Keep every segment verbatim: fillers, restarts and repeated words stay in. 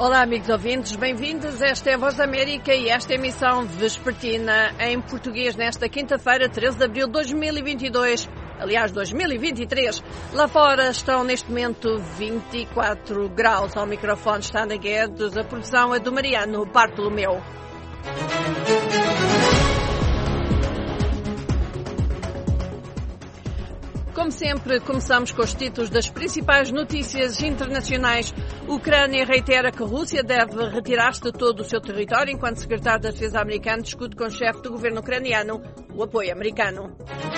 Olá, amigos ouvintes, bem-vindos. Esta é a Voz da América e esta é a emissão vespertina em português nesta quinta-feira, treze de abril de dois mil e vinte e dois. Aliás, dois mil e vinte e três. Lá fora estão neste momento vinte e quatro graus. Ao microfone está Ana Guedes, a produção é do Mariano Bartolomeu. Como sempre, começamos com os títulos das principais notícias internacionais. Ucrânia reitera que a Rússia deve retirar-se de todo o seu território, enquanto o secretário da Defesa americano discute com o chefe do governo ucraniano o apoio americano.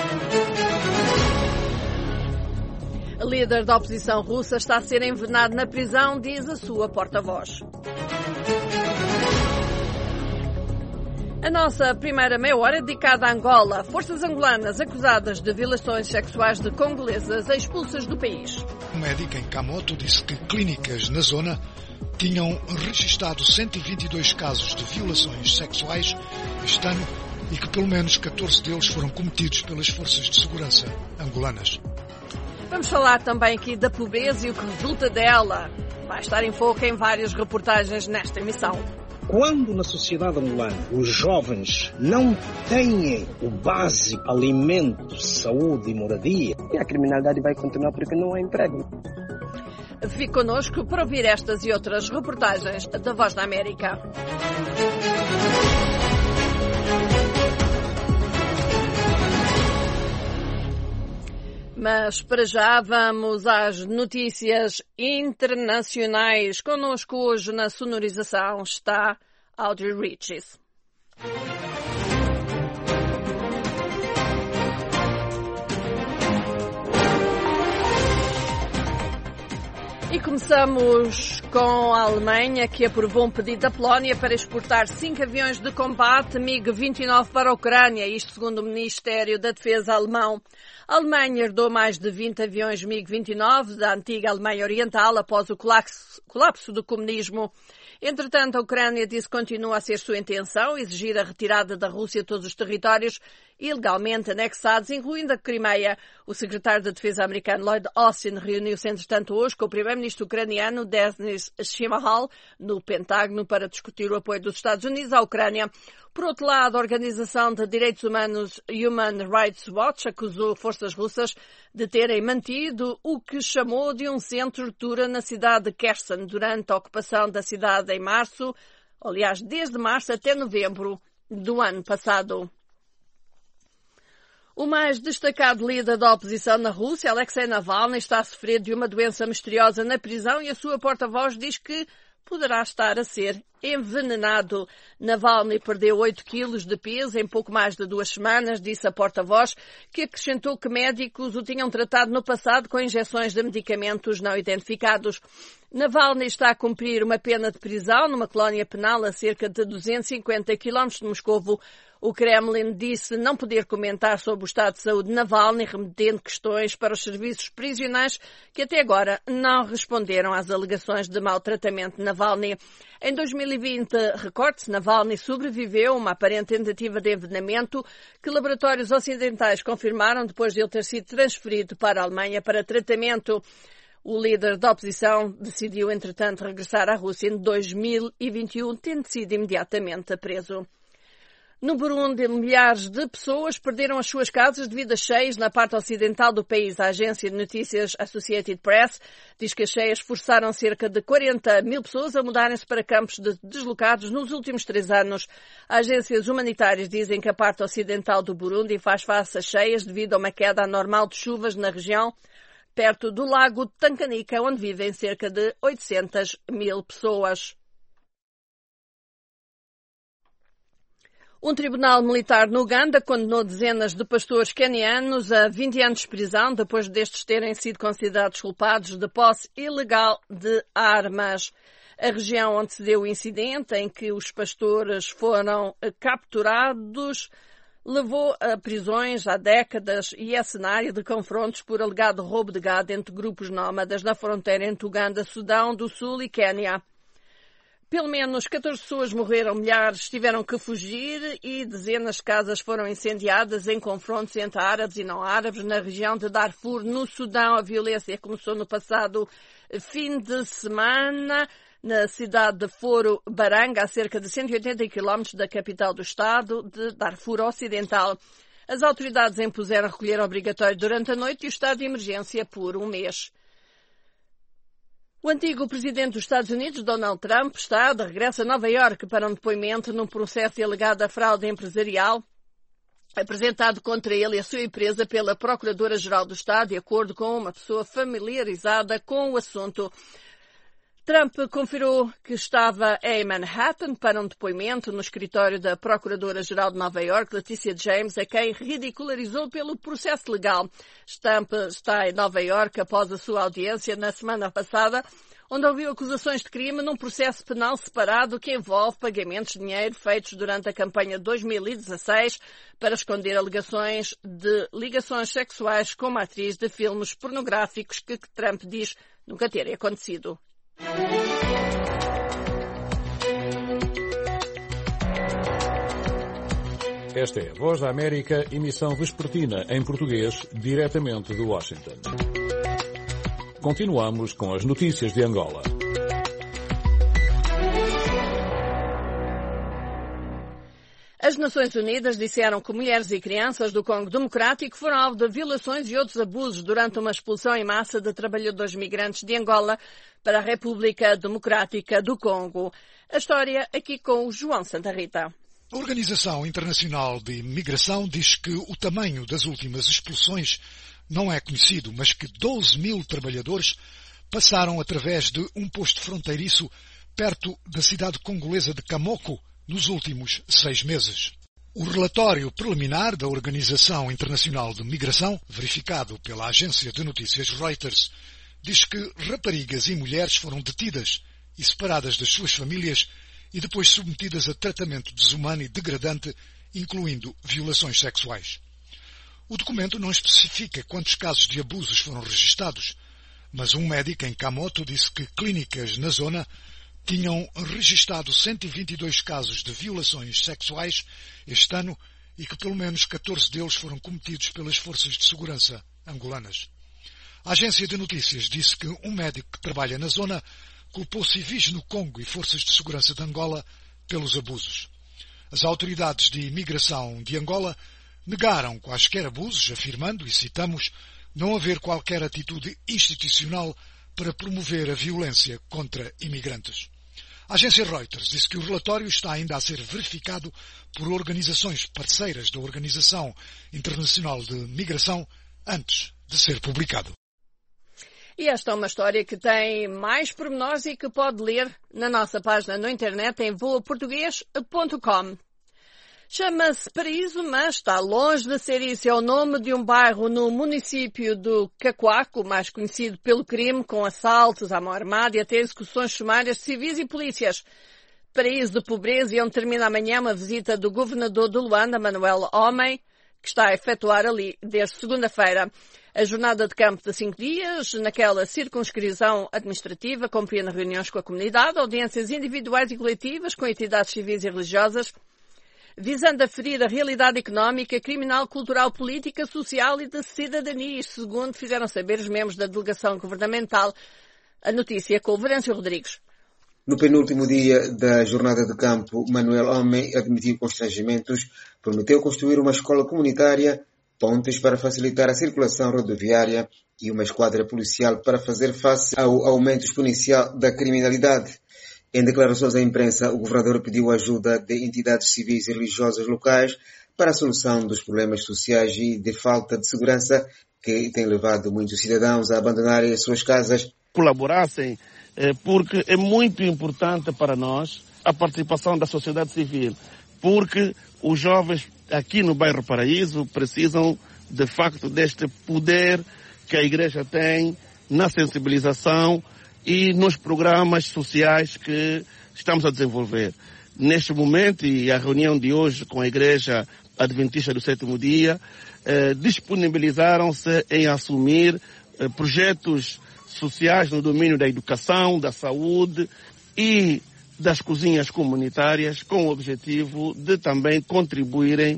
A líder da oposição russa está a ser envenenada na prisão, diz a sua porta-voz. A nossa primeira meia hora é dedicada a Angola. Forças angolanas acusadas de violações sexuais de congolesas expulsas do país. O médico em Camoto disse que clínicas na zona tinham registrado cento e vinte e dois casos de violações sexuais este ano e que pelo menos catorze deles foram cometidos pelas forças de segurança angolanas. Vamos falar também aqui da pobreza e o que resulta dela. Vai estar em foco em várias reportagens nesta emissão. Quando na sociedade angolana os jovens não têm o básico alimento, saúde e moradia, e a criminalidade vai continuar porque não há emprego. Fique connosco para ouvir estas e outras reportagens da Voz da América. Mas para já vamos às notícias internacionais. Connosco hoje na sonorização está Audrey Riches. E começamos com a Alemanha, que aprovou um pedido da Polónia para exportar cinco aviões de combate MiG vinte e nove para a Ucrânia, isto segundo o Ministério da Defesa alemão. A Alemanha herdou mais de vinte aviões MiG vinte e nove da antiga Alemanha Oriental após o colapso, colapso do comunismo. Entretanto, a Ucrânia disse que continua a ser sua intenção exigir a retirada da Rússia de todos os territórios ilegalmente anexados, incluindo a Crimeia. O secretário da Defesa americano Lloyd Austin reuniu-se, entretanto, hoje com o primeiro-ministro ucraniano Denis Shmyhal no Pentágono para discutir o apoio dos Estados Unidos à Ucrânia. Por outro lado, a Organização de Direitos Humanos Human Rights Watch acusou forças russas de terem mantido o que chamou de um centro de tortura na cidade de Kherson durante a ocupação da cidade em março, aliás, desde março até novembro do ano passado. O mais destacado líder da oposição na Rússia, Alexei Navalny, está a sofrer de uma doença misteriosa na prisão e a sua porta-voz diz que poderá estar a ser envenenado. Navalny perdeu oito quilos de peso em pouco mais de duas semanas, disse a porta-voz, que acrescentou que médicos o tinham tratado no passado com injeções de medicamentos não identificados. Navalny está a cumprir uma pena de prisão numa colónia penal a cerca de duzentos e cinquenta quilómetros de Moscovo. O Kremlin disse não poder comentar sobre o estado de saúde de Navalny, remetendo questões para os serviços prisionais que até agora não responderam às alegações de maltratamento de Navalny. Em dois mil e vinte, recorde-se, Navalny sobreviveu a uma aparente tentativa de envenenamento que laboratórios ocidentais confirmaram depois de ele ter sido transferido para a Alemanha para tratamento. O líder da oposição decidiu, entretanto, regressar à Rússia em dois mil e vinte e um, tendo sido imediatamente preso. No Burundi, milhares de pessoas perderam as suas casas devido a cheias na parte ocidental do país. A agência de notícias Associated Press diz que as cheias forçaram cerca de quarenta mil pessoas a mudarem-se para campos de deslocados nos últimos três anos. Agências humanitárias dizem que a parte ocidental do Burundi faz face a cheias devido a uma queda anormal de chuvas na região, perto do lago Tanganyika, onde vivem cerca de oitocentas mil pessoas. Um tribunal militar no Uganda condenou dezenas de pastores quenianos a vinte anos de prisão depois destes terem sido considerados culpados de posse ilegal de armas. A região onde se deu o incidente, em que os pastores foram capturados, levou a prisões há décadas e é cenário de confrontos por alegado roubo de gado entre grupos nómadas na fronteira entre Uganda, Sudão do Sul e Quénia. Pelo menos catorze pessoas morreram, milhares tiveram que fugir e dezenas de casas foram incendiadas em confrontos entre árabes e não árabes na região de Darfur, no Sudão. A violência começou no passado fim de semana na cidade de Foro Baranga, a cerca de cento e oitenta quilómetros da capital do estado de Darfur Ocidental. As autoridades impuseram recolher obrigatório durante a noite e o estado de emergência por um mês. O antigo presidente dos Estados Unidos, Donald Trump, está de regresso a Nova Iorque para um depoimento num processo de alegada fraude empresarial apresentado contra ele e a sua empresa pela Procuradora-Geral do Estado, de acordo com uma pessoa familiarizada com o assunto. Trump confirmou que estava em Manhattan para um depoimento no escritório da Procuradora-Geral de Nova Iorque, Leticia James, a quem ridicularizou pelo processo legal. Trump está em Nova Iorque após a sua audiência na semana passada, onde ouviu acusações de crime num processo penal separado que envolve pagamentos de dinheiro feitos durante a campanha de dois mil e dezasseis para esconder alegações de ligações sexuais com uma atriz de filmes pornográficos que Trump diz nunca terem acontecido. Esta é a Voz da América, emissão vespertina em português, diretamente de Washington. Continuamos com as notícias de Angola. As Nações Unidas disseram que mulheres e crianças do Congo Democrático foram alvo de violações e outros abusos durante uma expulsão em massa de trabalhadores migrantes de Angola para a República Democrática do Congo. A história aqui com o João Santa Rita. A Organização Internacional de Migração diz que o tamanho das últimas expulsões não é conhecido, mas que doze mil trabalhadores passaram através de um posto fronteiriço perto da cidade congolesa de Kamoko nos últimos seis meses. O relatório preliminar da Organização Internacional de Migração, verificado pela agência de notícias Reuters, diz que raparigas e mulheres foram detidas e separadas das suas famílias e depois submetidas a tratamento desumano e degradante, incluindo violações sexuais. O documento não especifica quantos casos de abusos foram registados, mas um médico em Kamoto disse que clínicas na zona tinham registado cento e vinte e dois casos de violações sexuais este ano e que pelo menos catorze deles foram cometidos pelas forças de segurança angolanas. A agência de notícias disse que um médico que trabalha na zona culpou civis no Congo e forças de segurança de Angola pelos abusos. As autoridades de imigração de Angola negaram quaisquer abusos, afirmando, e citamos, não haver qualquer atitude institucional para promover a violência contra imigrantes. A agência Reuters disse que o relatório está ainda a ser verificado por organizações parceiras da Organização Internacional de Migração antes de ser publicado. E esta é uma história que tem mais pormenores e que pode ler na nossa página na internet em voa português ponto com. Chama-se Paraíso, mas está longe de ser isso. É o nome de um bairro no município do Cacoaco, mais conhecido pelo crime, com assaltos à mão armada e até execuções sumárias de civis e polícias. Paraíso de pobreza, e onde termina amanhã uma visita do governador de Luanda, Manuel Homem, que está a efetuar ali desde segunda-feira. A jornada de campo de cinco dias, naquela circunscrição administrativa, compreende reuniões com a comunidade, audiências individuais e coletivas com entidades civis e religiosas, visando aferir a realidade económica, criminal, cultural, política, social e de cidadania, isto segundo fizeram saber os membros da delegação governamental. A notícia com o Venâncio Rodrigues. No penúltimo dia da jornada de campo, Manuel Homem admitiu constrangimentos, prometeu construir uma escola comunitária, pontes para facilitar a circulação rodoviária e uma esquadra policial para fazer face ao aumento exponencial da criminalidade. Em declarações à imprensa, o governador pediu ajuda de entidades civis e religiosas locais para a solução dos problemas sociais e de falta de segurança que tem levado muitos cidadãos a abandonarem as suas casas. Colaborassem, porque é muito importante para nós a participação da sociedade civil, porque os jovens aqui no bairro Paraíso precisam de facto deste poder que a igreja tem na sensibilização e nos programas sociais que estamos a desenvolver. Neste momento, e a reunião de hoje com a Igreja Adventista do Sétimo Dia, eh, disponibilizaram-se em assumir eh, projetos sociais no domínio da educação, da saúde e das cozinhas comunitárias, com o objetivo de também contribuírem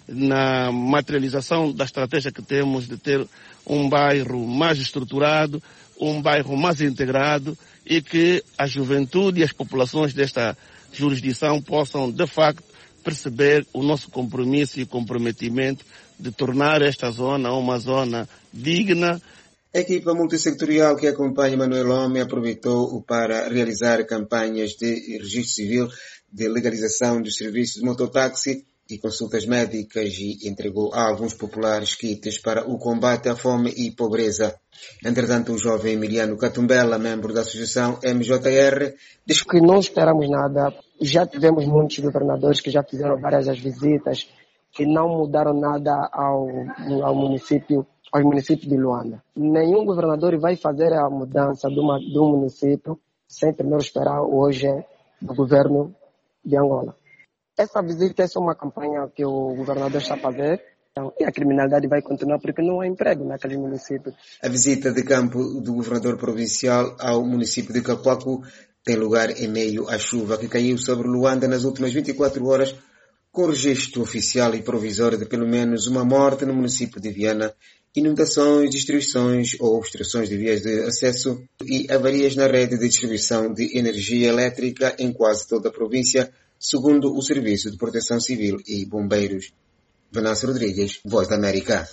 na materialização da estratégia que temos de ter um bairro mais estruturado, um bairro mais integrado e que a juventude e as populações desta jurisdição possam, de facto, perceber o nosso compromisso e comprometimento de tornar esta zona uma zona digna. A equipa multissectorial que acompanha Manuel Homem aproveitou para realizar campanhas de registro civil, de legalização dos serviços de mototáxi e consultas médicas e entregou a alguns populares kits para o combate à fome e pobreza. Entretanto, o jovem Emiliano Catumbela, membro da associação M J R, diz que não esperamos nada. Já tivemos muitos governadores que já fizeram várias as visitas que não mudaram nada ao, ao município, aos municípios de Luanda. Nenhum governador vai fazer a mudança de, uma, de um município sem primeiro esperar hoje do governo de Angola. Essa visita é só uma campanha que o governador está a fazer. Então, e a criminalidade vai continuar porque não há emprego naqueles municípios. A visita de campo do governador provincial ao município de Capuaco tem lugar em meio à chuva que caiu sobre Luanda nas últimas vinte e quatro horas, com registro oficial e provisório de pelo menos uma morte no município de Viana, inundações, destruições ou obstruções de vias de acesso e avarias na rede de distribuição de energia elétrica em quase toda a província, segundo o Serviço de Proteção Civil e Bombeiros. Venâncio Rodrigues, Voz da América.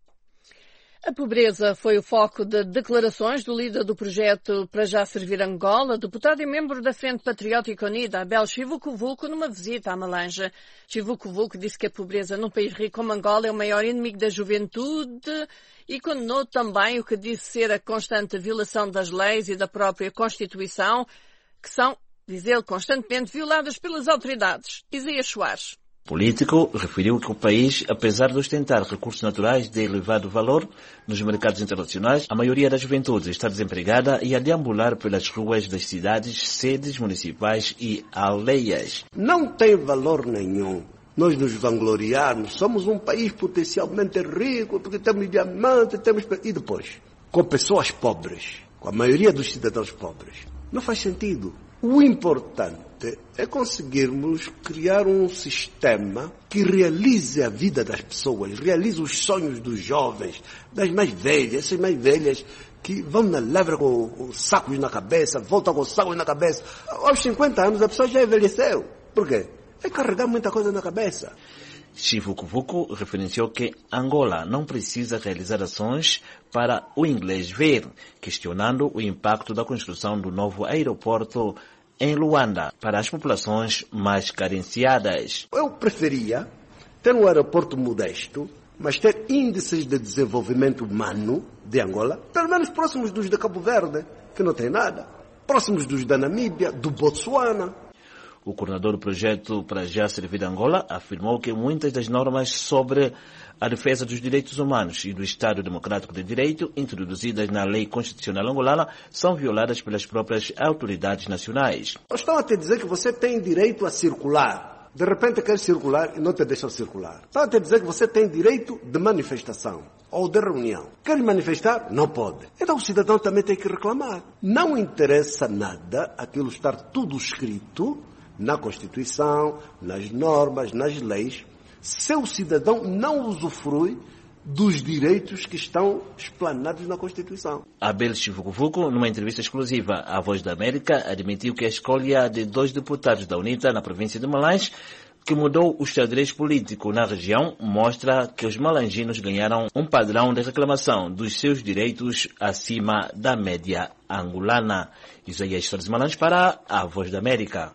A pobreza foi o foco de declarações do líder do projeto Para Já Servir Angola, deputado e membro da Frente Patriótica Unida, Abel Chivucovuco, numa visita à Malanja. Chivucovuco disse que a pobreza num país rico como Angola é o maior inimigo da juventude e condenou também o que disse ser a constante violação das leis e da própria Constituição, que são, diz ele, constantemente violadas pelas autoridades. Isaías Soares. O político referiu que o país, apesar de ostentar recursos naturais de elevado valor nos mercados internacionais, a maioria da juventude está desempregada e a deambular pelas ruas das cidades, sedes municipais e aldeias. Não tem valor nenhum nós nos vangloriarmos. Somos um país potencialmente rico, porque temos diamante, temos... E depois, com pessoas pobres, com a maioria dos cidadãos pobres. Não faz sentido. O importante é conseguirmos criar um sistema que realize a vida das pessoas, realize os sonhos dos jovens, das mais velhas, essas mais velhas que vão na lavra com sacos na cabeça, voltam com sacos na cabeça. Aos cinquenta anos a pessoa já envelheceu. Por quê? É carregar muita coisa na cabeça. Chivucovuco referenciou que Angola não precisa realizar ações para o inglês ver, questionando o impacto da construção do novo aeroporto em Luanda para as populações mais carenciadas. Eu preferia ter um aeroporto modesto, mas ter índices de desenvolvimento humano de Angola, pelo menos próximos dos de Cabo Verde, que não tem nada, próximos dos da Namíbia, do Botsuana. O coordenador do projeto Para Já Servir Angola afirmou que muitas das normas sobre a defesa dos direitos humanos e do Estado Democrático de Direito, introduzidas na lei constitucional angolana, são violadas pelas próprias autoridades nacionais. Estão a te dizer que você tem direito a circular. De repente quer circular e não te deixam circular. Estão a te dizer que você tem direito de manifestação ou de reunião. Quer manifestar? Não pode. Então o cidadão também tem que reclamar. Não interessa nada aquilo estar tudo escrito na Constituição, nas normas, nas leis, se o cidadão não usufrui dos direitos que estão explanados na Constituição. Abel Chivucovuco, numa entrevista exclusiva à Voz da América, admitiu que a escolha de dois deputados da UNITA na província de Malanje, que mudou o xadrez político na região, mostra que os malanginos ganharam um padrão de reclamação dos seus direitos acima da média angolana. Isaías Soares Malanje para a Voz da América.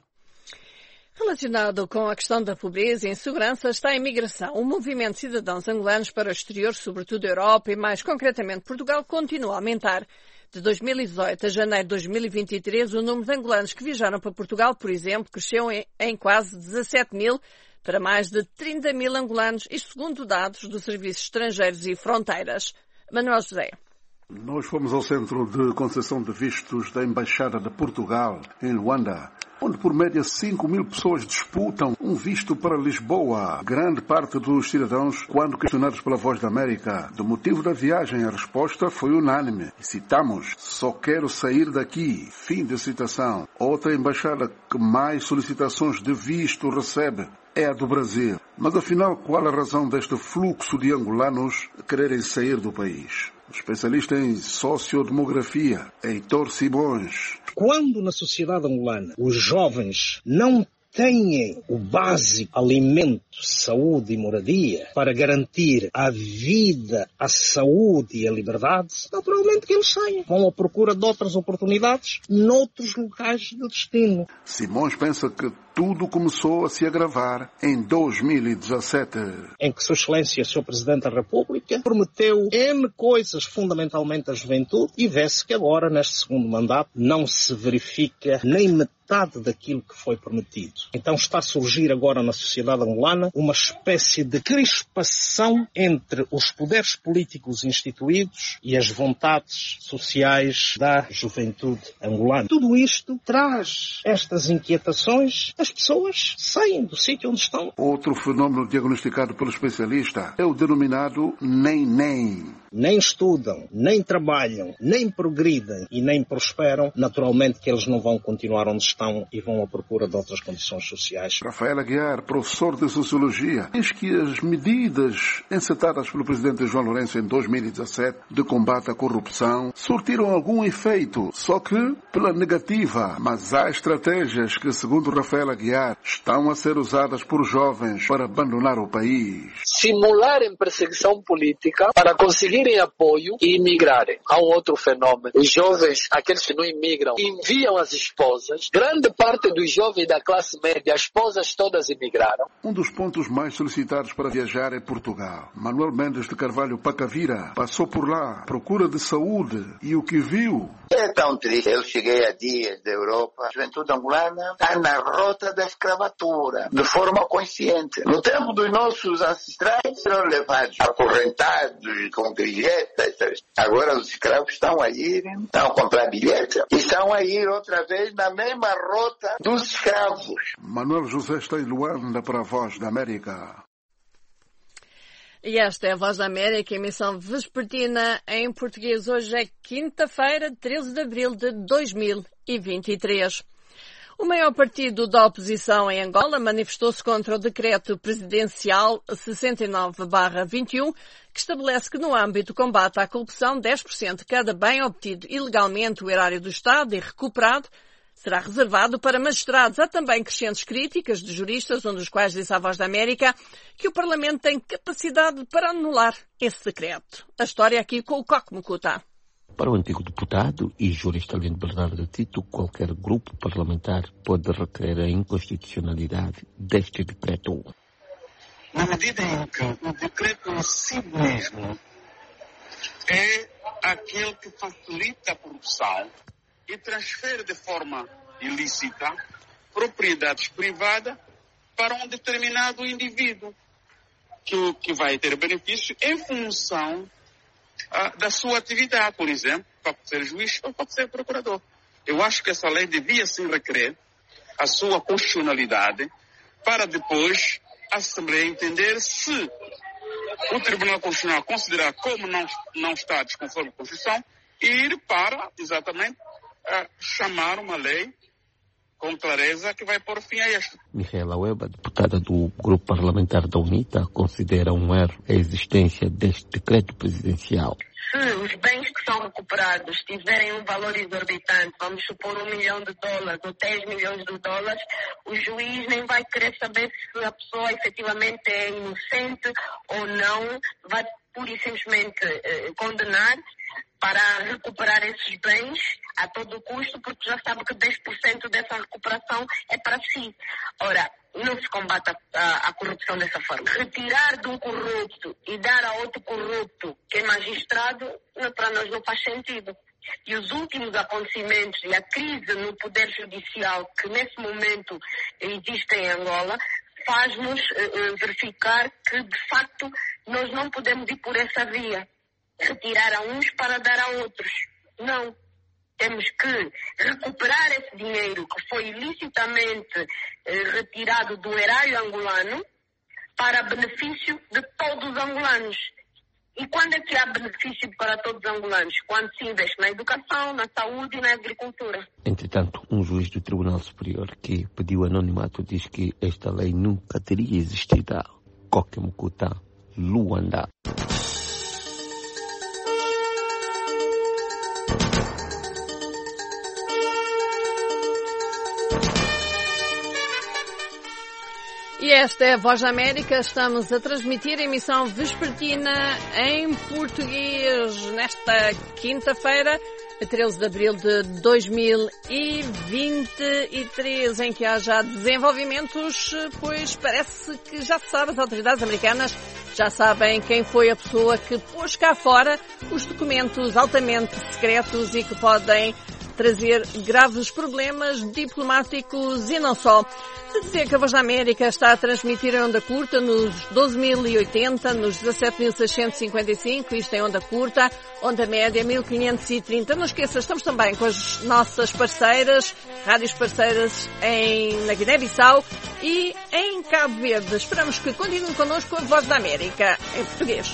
Relacionado com a questão da pobreza e insegurança está a imigração. O movimento de cidadãos angolanos para o exterior, sobretudo a Europa e mais concretamente Portugal, continua a aumentar. De dois mil e dezoito a janeiro de dois mil e vinte e três, o número de angolanos que viajaram para Portugal, por exemplo, cresceu em, em quase dezassete mil para mais de trinta mil angolanos, isto segundo dados do Serviço Estrangeiros e Fronteiras. Manuel José. Nós fomos ao Centro de Concessão de Vistos da Embaixada de Portugal, em Luanda, onde por média cinco mil pessoas disputam um visto para Lisboa. Grande parte dos cidadãos, quando questionados pela Voz da América do motivo da viagem, a resposta foi unânime. E citamos: só quero sair daqui. Fim de citação. Outra embaixada que mais solicitações de visto recebe é a do Brasil. Mas afinal, qual a razão deste fluxo de angolanos quererem sair do país? O especialista em sociodemografia, Heitor Simões. Quando na sociedade angolana os jovens não têm o básico alimento, saúde e moradia para garantir a vida, a saúde e a liberdade, naturalmente que eles saem. Vão à procura de outras oportunidades noutros locais de destino. Simões pensa que tudo começou a se agravar em dois mil e dezassete. Em que Sua Excelência, Senhor Presidente da República, prometeu N coisas, fundamentalmente à juventude, e vê-se que agora, neste segundo mandato, não se verifica nem metade daquilo que foi prometido. Então está a surgir agora na sociedade angolana uma espécie de crispação entre os poderes políticos instituídos e as vontades sociais da juventude angolana. Tudo isto traz estas inquietações. As pessoas saem do sítio onde estão. Outro fenômeno diagnosticado pelo especialista é o denominado nem-nem. Nem estudam, nem trabalham, nem progridem e nem prosperam. Naturalmente que eles não vão continuar onde estão e vão à procura de outras condições sociais. Rafael Aguiar, professor de Sociologia, diz que as medidas encetadas pelo presidente João Lourenço em dois mil e dezassete de combate à corrupção surtiram algum efeito, só que pela negativa. Mas há estratégias que, segundo Rafael Aguiar, estão a ser usadas por jovens para abandonar o país. Simularem perseguição política para conseguirem apoio e imigrarem. Há um outro fenômeno. Os jovens, aqueles que não imigram, enviam as esposas. Grande parte dos jovens da classe média, as esposas todas imigraram. Um dos pontos mais solicitados para viajar é Portugal. Manuel Mendes de Carvalho Pacavira passou por lá, procura de saúde, e o que viu... É tão triste. Eu cheguei a dias da Europa. A juventude angolana está na rota da escravatura, de forma consciente. No tempo dos nossos ancestrais, foram levados, acorrentados, com bilhetes. Agora os escravos estão a ir, estão a comprar bilhetes, e estão a ir outra vez na mesma rota dos escravos. Manuel José está em Luanda para a Voz da América. E esta é a Voz da América, emissão vespertina em português. Hoje é quinta-feira, treze de abril de dois mil e vinte e três. O maior partido da oposição em Angola manifestou-se contra o decreto presidencial sessenta e nove barra vinte e um, que estabelece que no âmbito do combate à corrupção, dez por cento de cada bem obtido ilegalmente o erário do Estado e recuperado será reservado para magistrados. Há também crescentes críticas de juristas, um dos quais disse à Voz da América que o Parlamento tem capacidade para anular esse decreto. A história aqui com o Coque Mucuta. Para o antigo deputado e jurista Lindo Bernardo Tito, qualquer grupo parlamentar pode requerer a inconstitucionalidade deste decreto. Na medida em que o decreto em si mesmo é aquele que facilita a corrupção e transfere de forma ilícita propriedades privadas para um determinado indivíduo que, que vai ter benefício em função ah, da sua atividade, por exemplo, pode ser juiz ou pode ser procurador. Eu acho que essa lei devia sim requerer a sua constitucionalidade para depois a Assembleia entender se o Tribunal Constitucional considerar como não, não está desconforme com a Constituição e ir para, exatamente, a chamar uma lei com clareza que vai pôr fim a isto. Micaela Weber, deputada do Grupo Parlamentar da UNITA, considera um erro a existência deste decreto presidencial. Se os bens que são recuperados tiverem um valor exorbitante, vamos supor um milhão de dólares ou dez milhões de dólares, o juiz nem vai querer saber se a pessoa efetivamente é inocente ou não, vai pura e simplesmente eh, condenar para recuperar esses bens a todo custo, porque já sabe que dez por cento dessa recuperação é para si. Ora, não se combate a, a, a corrupção dessa forma. Retirar de um corrupto e dar a outro corrupto que é magistrado, não, para nós não faz sentido. E os últimos acontecimentos e a crise no poder judicial que nesse momento existe em Angola faz-nos uh, verificar que, de facto, nós não podemos ir por essa via. Retirar a uns para dar a outros. Não. Temos que recuperar esse dinheiro que foi ilicitamente eh, retirado do erário angolano para benefício de todos os angolanos. E quando é que há benefício para todos os angolanos? Quando se investe na educação, na saúde e na agricultura. Entretanto, um juiz do Tribunal Superior que pediu anonimato diz que esta lei nunca teria existido. Kokemukuta, Luanda. E esta é a Voz da América. Estamos a transmitir a emissão vespertina em português nesta quinta-feira, treze de abril de dois mil e vinte e três, em que há já desenvolvimentos, pois parece que já se sabe, as autoridades americanas já sabem quem foi a pessoa que pôs cá fora os documentos altamente secretos e que podem trazer graves problemas diplomáticos e não só. De dizer que a Voz da América está a transmitir em onda curta nos doze mil e oitenta, nos dezassete mil seiscentos e cinquenta e cinco, isto em onda curta, onda média mil quinhentos e trinta. Não esqueça, estamos também com as nossas parceiras, rádios parceiras em, na Guiné-Bissau e em Cabo Verde. Esperamos que continuem connosco a Voz da América em português.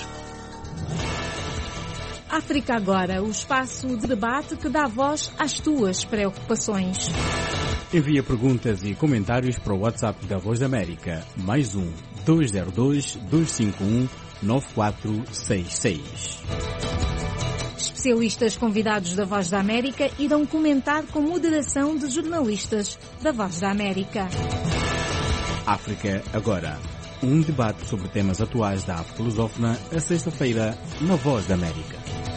África Agora, o espaço de debate que dá voz às tuas preocupações. Envia perguntas e comentários para o WhatsApp da Voz da América, mais um, dois zero dois, dois cinco um, nove quatro seis seis. Especialistas convidados da Voz da América irão comentar com moderação de jornalistas da Voz da América. África Agora, um debate sobre temas atuais da África lusófona, a sexta-feira, na Voz da América.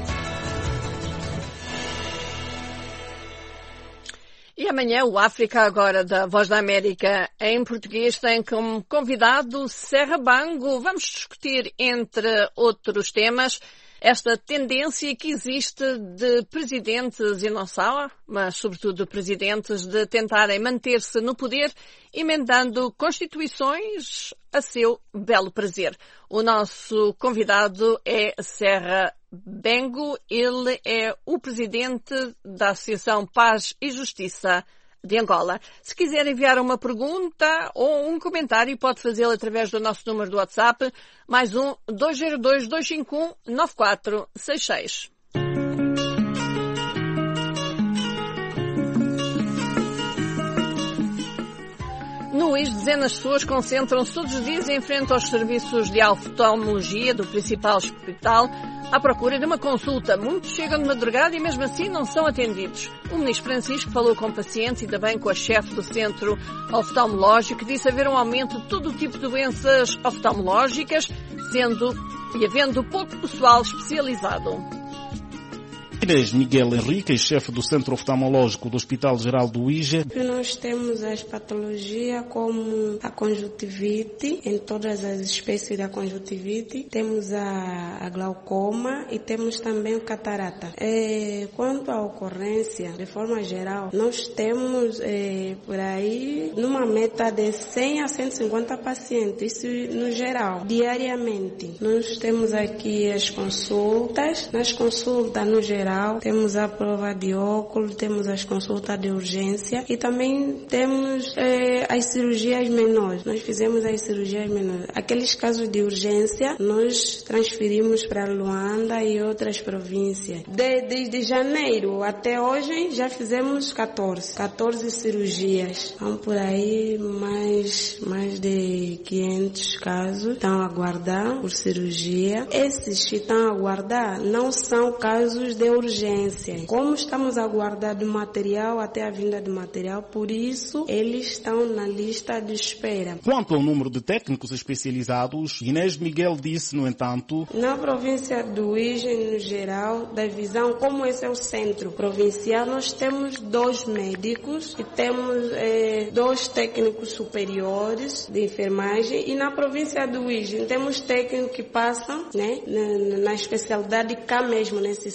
E amanhã o África Agora da Voz da América em português tem como convidado Serra Bango. Vamos discutir, entre outros temas, esta tendência que existe de presidentes, e não só, mas sobretudo de presidentes, de tentarem manter-se no poder, emendando constituições a seu belo prazer. O nosso convidado é Serra Bango, ele é o presidente da Associação Paz e Justiça de Angola. Se quiser enviar uma pergunta ou um comentário, pode fazê-lo através do nosso número do WhatsApp, mais um, dois zero dois, dois cinco um, nove quatro seis seis. No I S, dezenas de pessoas concentram-se todos os dias em frente aos serviços de oftalmologia do principal hospital à procura de uma consulta. Muitos chegam de madrugada e mesmo assim não são atendidos. O ministro Francisco falou com pacientes e também com a chefe do centro oftalmológico, que disse haver um aumento de todo o tipo de doenças oftalmológicas, sendo e havendo pouco pessoal especializado. Inês Miguel Henrique, chefe do Centro Oftalmológico do Hospital Geral do I J E. Nós temos as patologias como a conjuntivite, em todas as espécies da conjuntivite, temos a, a glaucoma e temos também o catarata. É, quanto à ocorrência, de forma geral, nós temos é, por aí numa meta de cem a cento e cinquenta pacientes, isso no geral, diariamente. Nós temos aqui as consultas, nas consultas no geral, temos a prova de óculos, temos as consultas de urgência e também temos eh, as cirurgias menores. Nós fizemos as cirurgias menores. Aqueles casos de urgência, nós transferimos para Luanda e outras províncias. De, desde janeiro até hoje, já fizemos catorze. catorze cirurgias. Então, por aí, mais, mais de quinhentos casos estão a aguardar por cirurgia. Esses que estão a aguardar não são casos de urgência. Como estamos a aguardar do material até a vinda do material, por isso eles estão na lista de espera. Quanto ao número de técnicos especializados, Inês Miguel disse, no entanto, na província do I J E, no geral, da visão, como esse é o centro provincial, nós temos dois médicos e temos eh, dois técnicos superiores de enfermagem, e na província do I J E temos técnicos que passam, né, na, na especialidade cá mesmo nesse centro,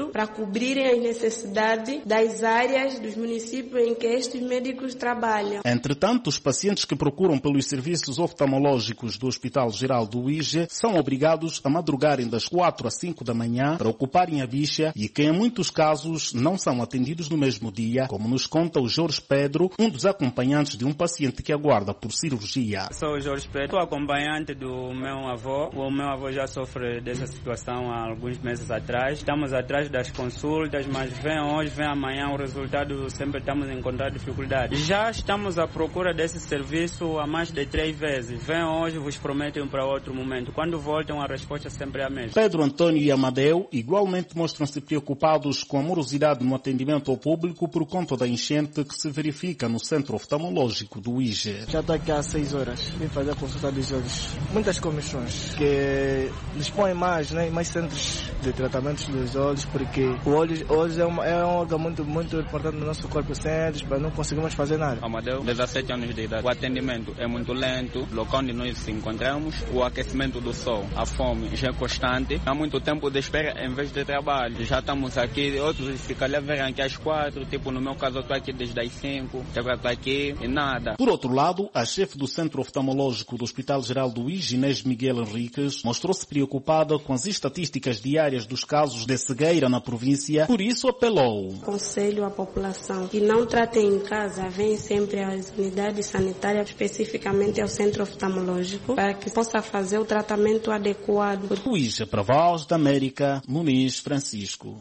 centro para cobrirem as necessidades das áreas dos municípios em que estes médicos trabalham. Entretanto, os pacientes que procuram pelos serviços oftalmológicos do Hospital Geral do Uíge são obrigados a madrugarem das quatro às cinco da manhã para ocuparem a bicha e que em muitos casos não são atendidos no mesmo dia, como nos conta o Jorge Pedro, um dos acompanhantes de um paciente que aguarda por cirurgia. Sou o Jorge Pedro, sou acompanhante do meu avô. O meu avô já sofre dessa situação há alguns meses atrás. Estamos atrás das consultas, mas vem hoje, vem amanhã, o resultado sempre estamos a encontrar dificuldade. Já estamos à procura desse serviço há mais de três vezes. Vem hoje, vos prometem para outro momento. Quando voltam, a resposta sempre é a mesma. Pedro Antônio e Amadeu igualmente mostram-se preocupados com a morosidade no atendimento ao público por conta da enchente que se verifica no centro oftalmológico do Uíge. Já estou aqui há seis horas, vim fazer a consulta dos olhos. Muitas comissões que dispõem mais, né, mais centros de tratamentos dos olhos, porque o olho hoje é, uma, é um órgão muito, muito importante no nosso corpo, centros, mas não conseguimos fazer nada. Amadeu, dezessete anos de idade. O atendimento é muito lento, o local onde nós nos encontramos, o aquecimento do sol, a fome já é constante. Há muito tempo de espera em vez de trabalho. Já estamos aqui, outros se calhar verem aqui às quatro, tipo no meu caso eu estou aqui desde as cinco, agora estou aqui e nada. Por outro lado, a chefe do Centro Oftalmológico do Hospital Geral do Uíge, Inês Miguel Henriques, mostrou-se preocupada com as estatísticas diárias dos casos de cegueira na província, por isso apelou. Aconselho à população que não tratem em casa, vem sempre às unidades sanitárias, especificamente ao Centro Oftalmológico, para que possa fazer o tratamento adequado. Uíge, para a Voz da América, Muniz Francisco.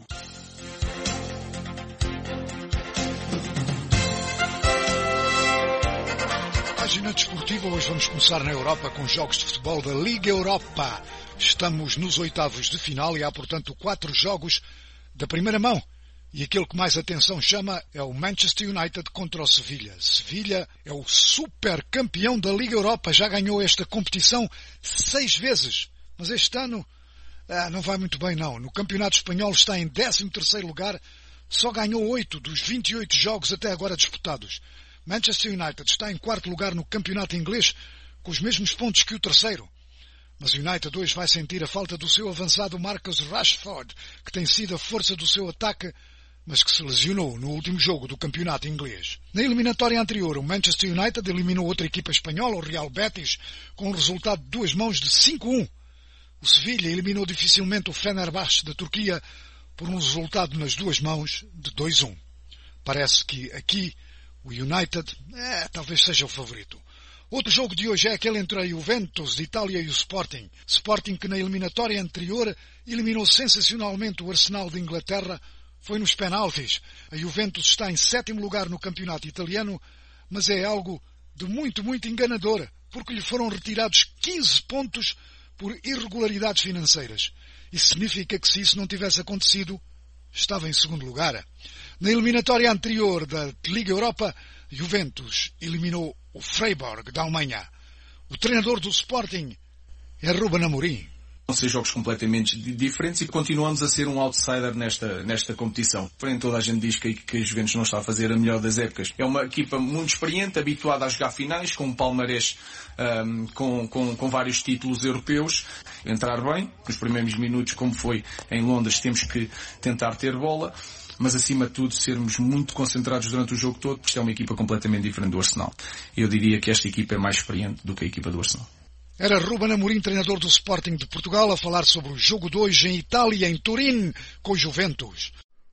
Página desportiva, hoje vamos começar na Europa com jogos de futebol da Liga Europa. Estamos nos oitavos de final e há, portanto, quatro jogos da primeira mão. E aquele que mais atenção chama é o Manchester United contra o Sevilha. Sevilha é o super campeão da Liga Europa, já ganhou esta competição seis vezes. Mas este ano ah, não vai muito bem, não. No Campeonato Espanhol está em décimo terceiro lugar, só ganhou oito dos vinte e oito jogos até agora disputados. Manchester United está em quarto lugar no campeonato inglês, com os mesmos pontos que o terceiro. Mas o United hoje vai sentir a falta do seu avançado Marcus Rashford, que tem sido a força do seu ataque, mas que se lesionou no último jogo do campeonato inglês. Na eliminatória anterior, o Manchester United eliminou outra equipa espanhola, o Real Betis, com um resultado de duas mãos de cinco a um. O Sevilha eliminou dificilmente o Fenerbahçe da Turquia por um resultado nas duas mãos de dois a um. Parece que aqui o United, é, talvez seja o favorito. Outro jogo de hoje é aquele entre a Juventus de Itália e o Sporting. Sporting que na eliminatória anterior eliminou sensacionalmente o Arsenal de Inglaterra, foi nos penaltis. A Juventus está em sétimo lugar no campeonato italiano, mas é algo de muito, muito enganador, porque lhe foram retirados quinze pontos por irregularidades financeiras. Isso significa que se isso não tivesse acontecido, estava em segundo lugar. Na eliminatória anterior da Liga Europa, Juventus eliminou o Freiburg da Alemanha. O treinador do Sporting é Ruben Amorim. Vão ser jogos completamente diferentes e continuamos a ser um outsider nesta, nesta competição. Porém, toda a gente diz que, que a Juventus não está a fazer a melhor das épocas. É uma equipa muito experiente, habituada a jogar finais, com um palmarés um, com, com, com vários títulos europeus. Entrar bem, nos primeiros minutos, como foi em Londres, temos que tentar ter bola. Mas, acima de tudo, sermos muito concentrados durante o jogo todo, porque é uma equipa completamente diferente do Arsenal. Eu diria que esta equipa é mais experiente do que a equipa do Arsenal. Era Ruben Amorim, treinador do Sporting de Portugal, a falar sobre o jogo de hoje em Itália, em Turim, com o Juventus.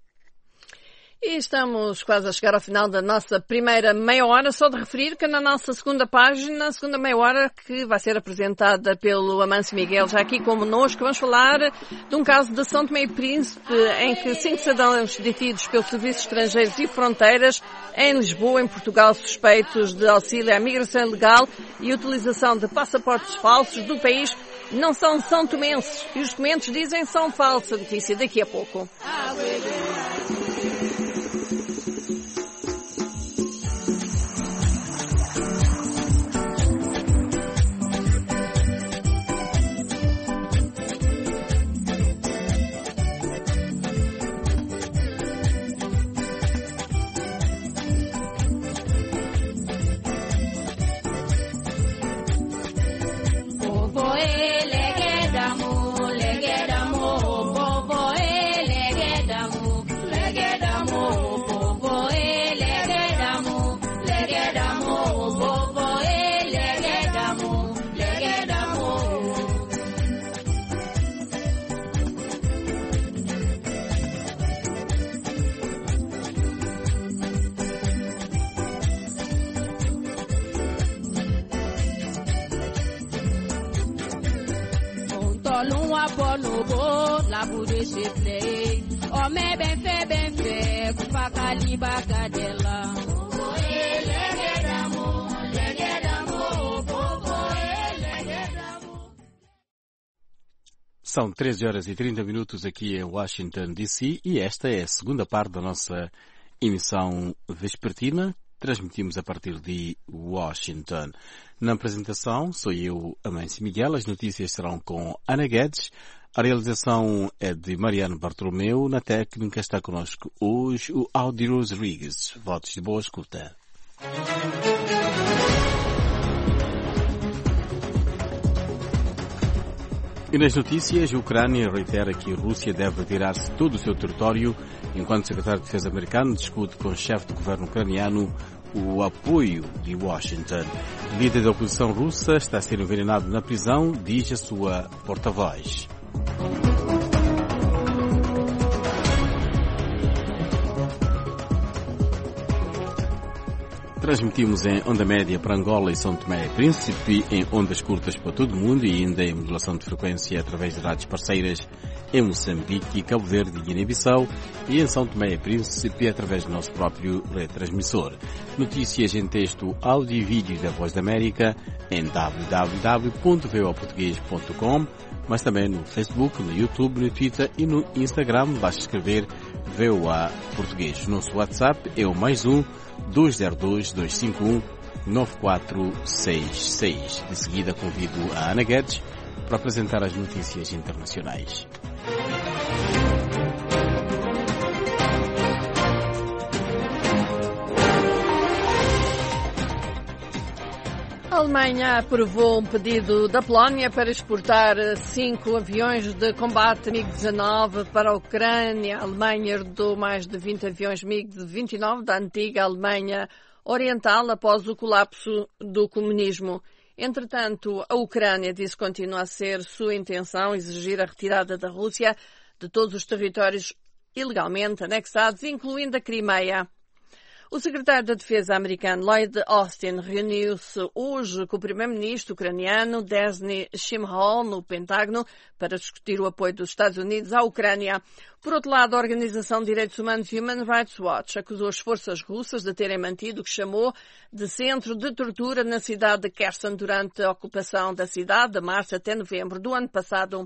E estamos quase a chegar ao final da nossa primeira meia hora. Só de referir que na nossa segunda página, a segunda meia hora, que vai ser apresentada pelo Amâncio Miguel, já aqui connosco, vamos falar de um caso de São Tomé e Príncipe, em que cinco cidadãos detidos pelo Serviço Estrangeiros e Fronteiras em Lisboa, em Portugal, suspeitos de auxílio à migração ilegal e utilização de passaportes falsos do país, não são são tomenses. E os documentos dizem são falsa. Notícia daqui a pouco. Legedamo, legedamo, bobo, legedamo. pọ̀ nobo labure sheplay. Ome ben fait ben fait kupa kaliba kadela. Bobo elegedamo, legedamo, bobo elegedamo. São treze horas e trinta minutos aqui em Washington, D C, e esta é a segunda parte da nossa emissão vespertina. Transmitimos a partir de Washington. Na apresentação, sou eu, Amâncio Miguel. As notícias serão com Ana Guedes. A realização é de Mariano Bartolomeu. Na técnica está connosco hoje o Audiros Rodrigues. Votos de boa escuta. E nas notícias, a Ucrânia reitera que a Rússia deve retirar-se todo o seu território, enquanto o secretário de Defesa americano discute com o chefe do governo ucraniano o apoio de Washington. O líder da oposição russa está a ser envenenado na prisão, diz a sua porta-voz. Transmitimos em onda média para Angola e São Tomé e Príncipe, em ondas curtas para todo o mundo e ainda em modulação de frequência através de rádios parceiras em Moçambique, Cabo Verde e Guiné-Bissau e em São Tomé e Príncipe através do nosso próprio retransmissor. Notícias em texto, áudio e vídeo da Voz da América em w w w ponto v o português ponto com, mas também no Facebook, no YouTube, no Twitter e no Instagram. Basta escrever V O A Português. O nosso WhatsApp é o mais um dois zero dois, dois cinco um, nove quatro seis seis. De seguida convido a Ana Guedes para apresentar as notícias internacionais. A Alemanha aprovou um pedido da Polónia para exportar cinco aviões de combate MiG dezanove para a Ucrânia. A Alemanha herdou mais de vinte aviões MiG vinte e nove da antiga Alemanha Oriental após o colapso do comunismo. Entretanto, a Ucrânia disse que continua a ser sua intenção exigir a retirada da Rússia de todos os territórios ilegalmente anexados, incluindo a Crimeia. O secretário da Defesa americano Lloyd Austin reuniu-se hoje com o primeiro-ministro ucraniano Denys Shmyhal no Pentágono para discutir o apoio dos Estados Unidos à Ucrânia. Por outro lado, a Organização de Direitos Humanos Human Rights Watch acusou as forças russas de terem mantido o que chamou de centro de tortura na cidade de Kherson durante a ocupação da cidade de março até novembro do ano passado.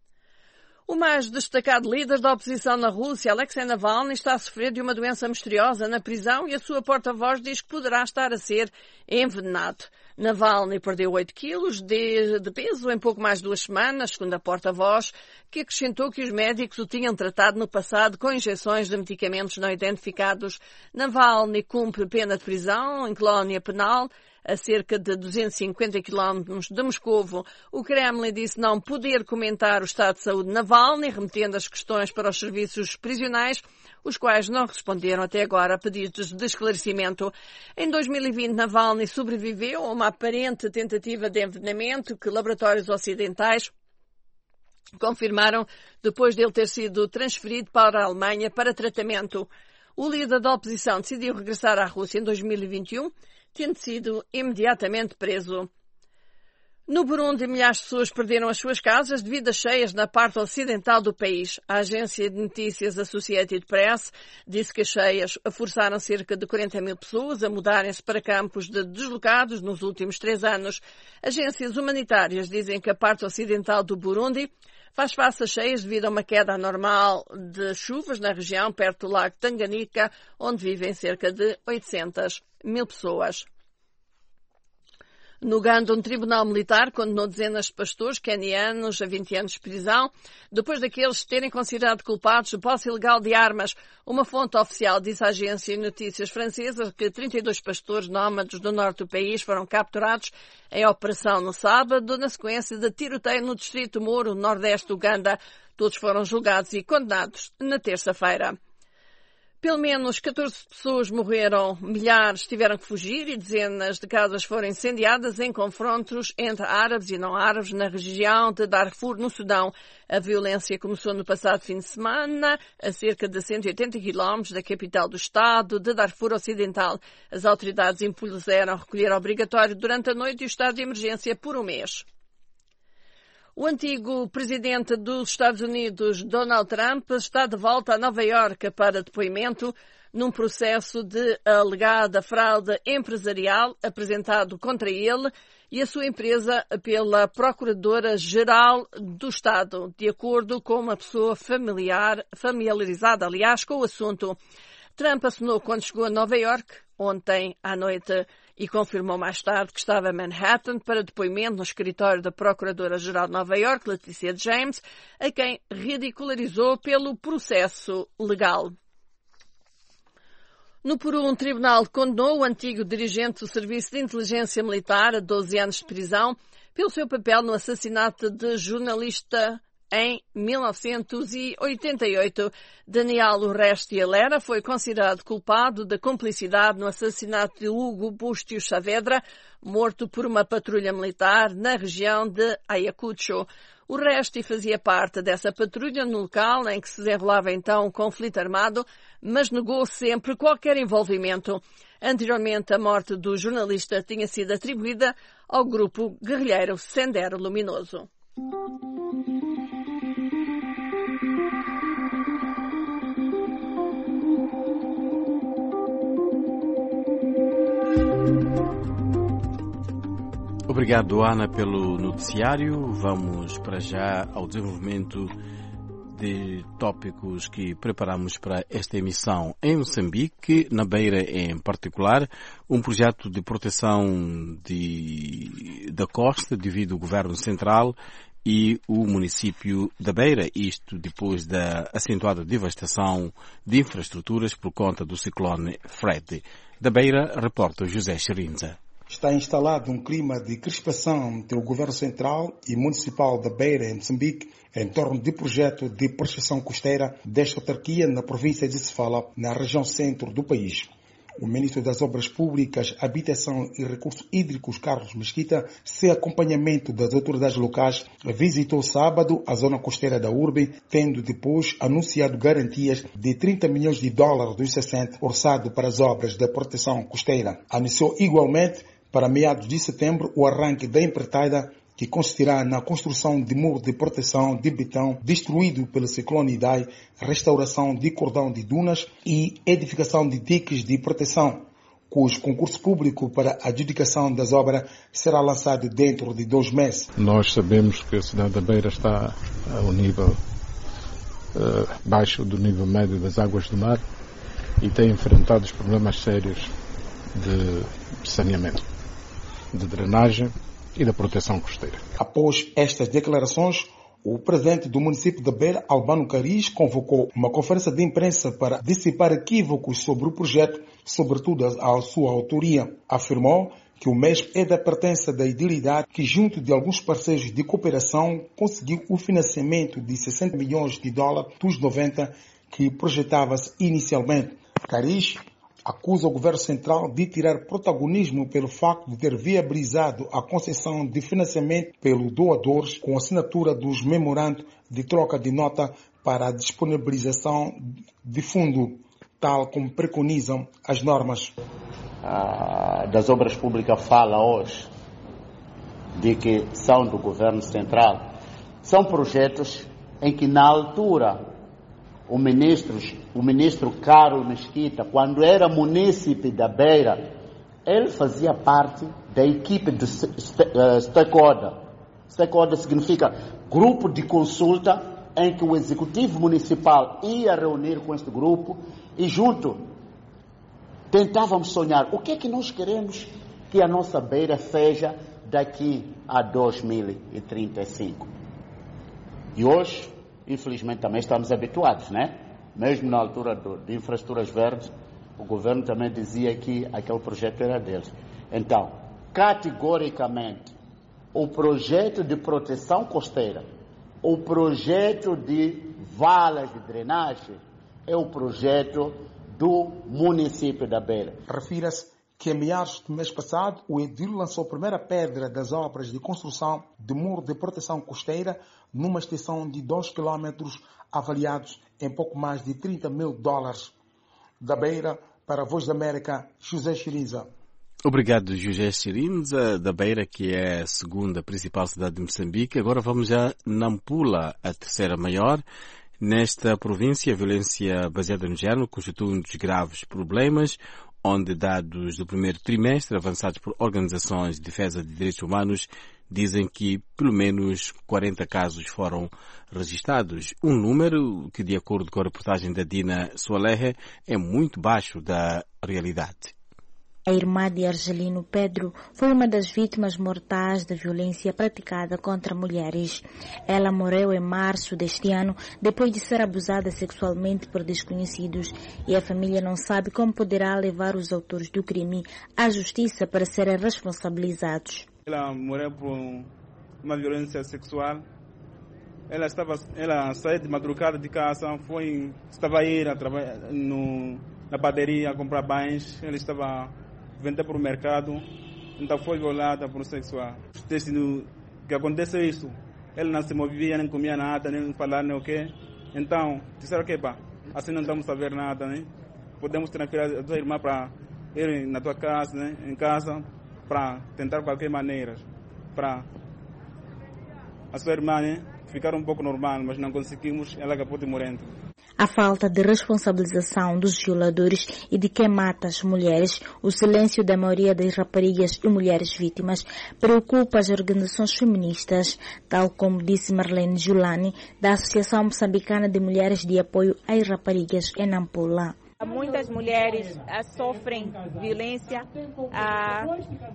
O mais destacado líder da oposição na Rússia, Alexei Navalny, está a sofrer de uma doença misteriosa na prisão e a sua porta-voz diz que poderá estar a ser envenenado. Navalny perdeu oito quilos de, de peso em pouco mais de duas semanas, segundo a porta-voz, que acrescentou que os médicos o tinham tratado no passado com injeções de medicamentos não identificados. Navalny cumpre pena de prisão em colónia penal a cerca de duzentos e cinquenta quilómetros de Moscovo. O Kremlin disse não poder comentar o estado de saúde de Navalny, remetendo as questões para os serviços prisionais, os quais não responderam até agora a pedidos de esclarecimento. Em dois mil e vinte, Navalny sobreviveu a uma aparente tentativa de envenenamento que laboratórios ocidentais confirmaram depois de ele ter sido transferido para a Alemanha para tratamento. O líder da oposição decidiu regressar à Rússia em dois mil e vinte e um, tendo sido imediatamente preso. No Burundi, milhares de pessoas perderam as suas casas devido a cheias na parte ocidental do país. A agência de notícias Associated Press disse que as cheias forçaram cerca de quarenta mil pessoas a mudarem-se para campos de deslocados nos últimos três anos. Agências humanitárias dizem que a parte ocidental do Burundi faz face a cheias devido a uma queda anormal de chuvas na região perto do lago Tanganyika, onde vivem cerca de oitocentas mil pessoas. No Uganda, um tribunal militar condenou dezenas de pastores quenianos a vinte anos de prisão, depois daqueles terem considerado culpados de posse ilegal de armas. Uma fonte oficial disse à agência de notícias francesa que trinta e dois pastores nómadas do norte do país foram capturados em operação no sábado, na sequência de tiroteio no distrito Moro, nordeste do Uganda. Todos foram julgados e condenados na terça-feira. Pelo menos catorze pessoas morreram, milhares tiveram que fugir e dezenas de casas foram incendiadas em confrontos entre árabes e não árabes na região de Darfur, no Sudão. A violência começou no passado fim de semana, a cerca de cento e oitenta quilómetros da capital do estado, de Darfur Ocidental. As autoridades impuseram recolher obrigatório durante a noite e o estado de emergência por um mês. O antigo presidente dos Estados Unidos, Donald Trump, está de volta a Nova Iorque para depoimento num processo de alegada fraude empresarial apresentado contra ele e a sua empresa pela Procuradora-Geral do Estado, de acordo com uma pessoa familiar, familiarizada, aliás, com o assunto. Trump assinou quando chegou a Nova Iorque, ontem à noite, e confirmou mais tarde que estava em Manhattan para depoimento no escritório da Procuradora-Geral de Nova Iorque, Leticia James, a quem ridicularizou pelo processo legal. No Peru, um tribunal condenou o antigo dirigente do Serviço de Inteligência Militar a doze anos de prisão pelo seu papel no assassinato de jornalista em mil novecentos e oitenta e oito. Daniel Urresti Helera foi considerado culpado da cumplicidade no assassinato de Hugo Bustio Saavedra, morto por uma patrulha militar na região de Ayacucho. Urresti fazia parte dessa patrulha no local em que se desenrolava então um conflito armado, mas negou sempre qualquer envolvimento. Anteriormente, a morte do jornalista tinha sido atribuída ao grupo guerrilheiro Sendero Luminoso. Obrigado, Ana, pelo noticiário. Vamos para já ao desenvolvimento de tópicos que preparamos para esta emissão. Em Moçambique, na Beira em particular, um projeto de proteção de, da costa devido ao Governo Central e o município da Beira, isto depois da acentuada devastação de infraestruturas por conta do ciclone Fred. Da Beira, repórter José Xerinza. Está instalado um clima de crispação entre o Governo Central e Municipal da Beira, em Moçambique, em torno do projeto de proteção costeira desta autarquia na província de Sofala, na região centro do país. O Ministro das Obras Públicas, Habitação e Recursos Hídricos, Carlos Mesquita, sem acompanhamento das autoridades locais, visitou sábado a zona costeira da urbe, tendo depois anunciado garantias de trinta milhões de dólares dos sessenta orçado para as obras da proteção costeira. Anunciou igualmente, para meados de setembro, o arranque da empreitada, que consistirá na construção de muro de proteção de betão destruído pelo ciclone Idai, restauração de cordão de dunas e edificação de diques de proteção, cujo concurso público para adjudicação das obras será lançado dentro de dois meses. Nós sabemos que a cidade da Beira está ao nível uh, baixo do nível médio das águas do mar e tem enfrentado os problemas sérios de saneamento, de drenagem e da proteção costeira. Após estas declarações, o presidente do município de Beira, Albano Cariz, convocou uma conferência de imprensa para dissipar equívocos sobre o projeto, sobretudo a sua autoria. Afirmou que o mesmo é da pertença da idilidade que, junto de alguns parceiros de cooperação, conseguiu o financiamento de sessenta milhões de dólares dos noventa que projetava-se inicialmente. Cariz acusa o Governo Central de tirar protagonismo pelo facto de ter viabilizado a concessão de financiamento pelos doadores com assinatura dos memorandos de troca de nota para a disponibilização de fundo, tal como preconizam as normas. Ah, das obras públicas fala hoje de que são do Governo Central. São projetos em que, na altura, O ministro, o ministro Carlos Mesquita, quando era munícipe da Beira, ele fazia parte da equipe do Stakeholder. Stakeholder significa grupo de consulta em que o executivo municipal ia reunir com este grupo e junto tentávamos sonhar o que é que nós queremos que a nossa Beira seja daqui a dois mil e trinta e cinco. E hoje, infelizmente, também estamos habituados, né? Mesmo na altura do, de infraestruturas verdes, o governo também dizia que aquele projeto era deles. Então, categoricamente, o projeto de proteção costeira, o projeto de valas de drenagem, é o projeto do município da Beira. Refira-se que em meados do mês passado, o edil lançou a primeira pedra das obras de construção de muro de proteção costeira numa extensão de dois quilômetros avaliados em pouco mais de trinta mil dólares. Da Beira, para a Voz da América, José Xiriza. Obrigado, José Chirinza, da Beira, que é a segunda principal cidade de Moçambique. Agora vamos a Nampula, a terceira maior. Nesta província, a violência baseada no género constitui um dos graves problemas, onde dados do primeiro trimestre, avançados por organizações de defesa de direitos humanos, dizem que pelo menos quarenta casos foram registados. Um número que, de acordo com a reportagem da Dina Soalehe, é muito baixo da realidade. A irmã de Argelino Pedro foi uma das vítimas mortais da violência praticada contra mulheres. Ela morreu em março deste ano depois de ser abusada sexualmente por desconhecidos e a família não sabe como poderá levar os autores do crime à justiça para serem responsabilizados. Ela morreu por uma violência sexual. Ela estava, ela saiu de madrugada de casa, foi, estava a ir a trabalhar no, na padaria a comprar bens. Ela estava vender para o mercado, então foi violada por sexual. Desde que aconteceu isso, ela não se movia, nem comia nada, nem falava nem o quê. Então, disseram que pá, assim não estamos a ver nada, né? Podemos transferir a tua irmã para ir na tua casa, né? Em casa, para tentar de qualquer maneira, para a sua irmã, né? Ficar um pouco normal, mas não conseguimos, ela acabou de morrer. A falta de responsabilização dos violadores e de quem mata as mulheres, o silêncio da maioria das raparigas e mulheres vítimas preocupa as organizações feministas, tal como disse Marlene Julani, da Associação Moçambicana de Mulheres de Apoio às Raparigas em Nampula. Muitas mulheres ah, sofrem violência ah,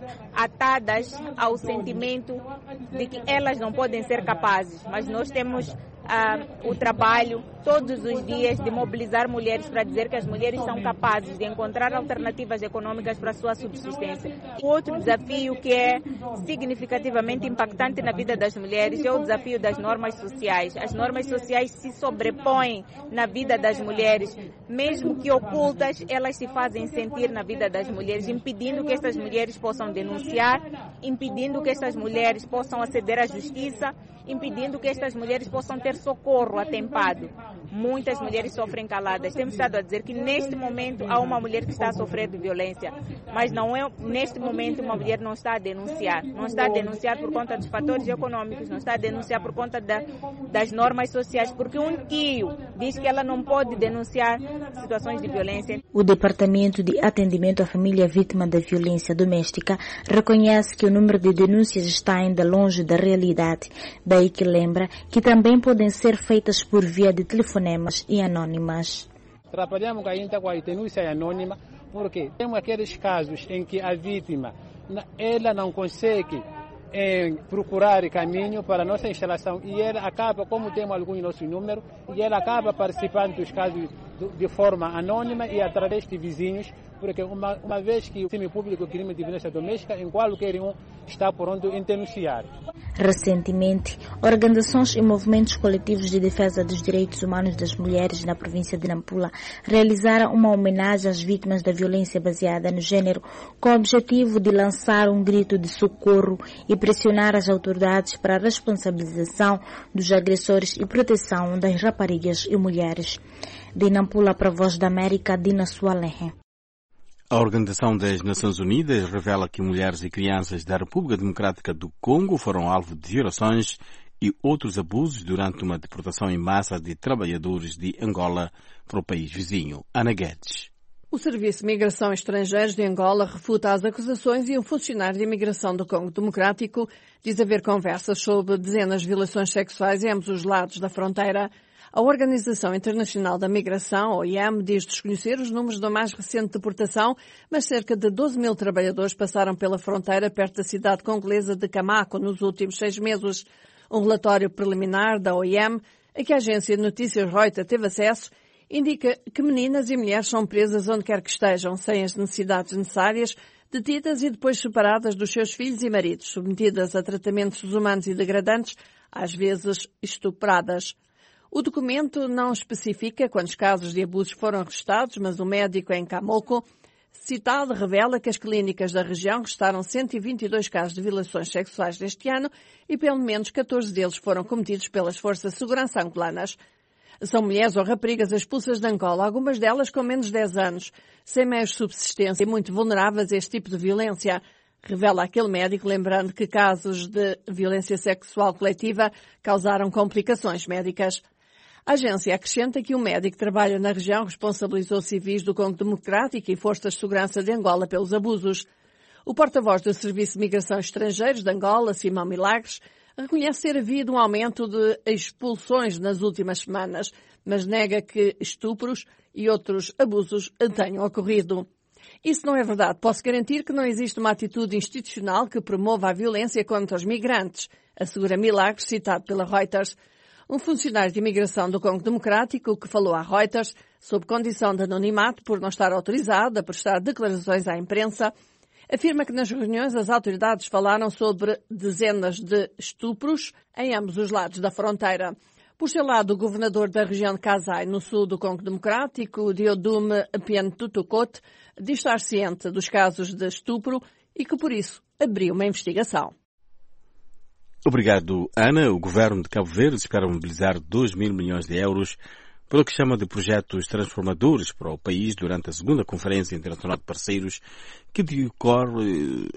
atadas ao sentimento de que elas não podem ser capazes, mas nós temos ah, o trabalho todos os dias de mobilizar mulheres para dizer que as mulheres são capazes de encontrar alternativas econômicas para a sua subsistência. Outro desafio que é significativamente impactante na vida das mulheres é o desafio das normas sociais. As normas sociais se sobrepõem na vida das mulheres, mesmo que ocultas, elas se fazem sentir na vida das mulheres, impedindo que estas mulheres possam denunciar, impedindo que estas mulheres possam aceder à justiça, impedindo que estas mulheres possam ter socorro atempado. Muitas mulheres sofrem caladas. Temos estado a dizer que neste momento há uma mulher que está a sofrer de violência, mas não é neste momento uma mulher não está a denunciar. Não está a denunciar por conta dos fatores econômicos, não está a denunciar por conta da, das normas sociais, porque um tio diz que ela não pode denunciar situações de violência. O Departamento de Atendimento à Família Vítima da Violência Doméstica reconhece que o número de denúncias está ainda longe da realidade, daí que lembra que também podem ser feitas por via de telefonemas e anônimas. Trabalhamos ainda com a denúncia anônima porque temos aqueles casos em que a vítima ela não consegue em procurar caminho para a nossa instalação e ela acaba, como temos alguns nossos números, e ela acaba participando dos casos de forma anônima e através de vizinhos, porque uma, uma vez que o semipúblico crime de violência doméstica, em qualquer um está pronto em denunciar. Recentemente, organizações e movimentos coletivos de defesa dos direitos humanos das mulheres na província de Nampula realizaram uma homenagem às vítimas da violência baseada no género, com o objetivo de lançar um grito de socorro e pressionar as autoridades para a responsabilização dos agressores e proteção das raparigas e mulheres. De Nampula para a Voz da América, Dina Soalehe. A Organização das Nações Unidas revela que mulheres e crianças da República Democrática do Congo foram alvo de violações e outros abusos durante uma deportação em massa de trabalhadores de Angola para o país vizinho. Ana Guedes. O Serviço de Migração Estrangeiros de Angola refuta as acusações e um funcionário de imigração do Congo Democrático diz haver conversas sobre dezenas de violações sexuais em ambos os lados da fronteira. A Organização Internacional da Migração, O I M, diz desconhecer os números da mais recente deportação, mas cerca de doze mil trabalhadores passaram pela fronteira perto da cidade congolesa de Camaco nos últimos seis meses. Um relatório preliminar da O I M, a que a agência de notícias Reuters teve acesso, indica que meninas e mulheres são presas onde quer que estejam, sem as necessidades necessárias, detidas e depois separadas dos seus filhos e maridos, submetidas a tratamentos desumanos e degradantes, às vezes estupradas. O documento não especifica quantos casos de abusos foram registados, mas o médico em Kamoko, citado, revela que as clínicas da região registaram cento e vinte e dois casos de violações sexuais deste ano e pelo menos catorze deles foram cometidos pelas forças de segurança angolanas. São mulheres ou raparigas expulsas de Angola, algumas delas com menos de dez anos, sem meios de subsistência e muito vulneráveis a este tipo de violência, revela aquele médico, lembrando que casos de violência sexual coletiva causaram complicações médicas. A agência acrescenta que o médico que trabalha na região responsabilizou civis do Congo Democrático e forças de segurança de Angola pelos abusos. O porta-voz do Serviço de Migração Estrangeiros de Angola, Simão Milagres, reconhece ter havido um aumento de expulsões nas últimas semanas, mas nega que estupros e outros abusos tenham ocorrido. Isso não é verdade. Posso garantir que não existe uma atitude institucional que promova a violência contra os migrantes, assegura Milagres, citado pela Reuters. Um funcionário de imigração do Congo Democrático que falou à Reuters, sob condição de anonimato por não estar autorizado a prestar declarações à imprensa, afirma que nas reuniões as autoridades falaram sobre dezenas de estupros em ambos os lados da fronteira. Por seu lado, o governador da região de Kasai, no sul do Congo Democrático, Diodume Pientutukot, diz estar ciente dos casos de estupro e que, por isso, abriu uma investigação. Obrigado, Ana. O governo de Cabo Verde espera mobilizar dois mil milhões de euros pelo que chama de projetos transformadores para o país durante a segunda Conferência Internacional de Parceiros, que decorre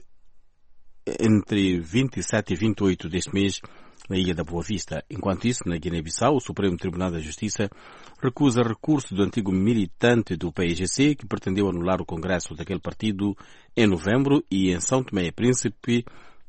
entre vinte e sete e vinte e oito deste mês na Ilha da Boa Vista. Enquanto isso, na Guiné-Bissau, o Supremo Tribunal da Justiça recusa recurso do antigo militante do P I G C que pretendeu anular o congresso daquele partido em novembro, e em São Tomé e Príncipe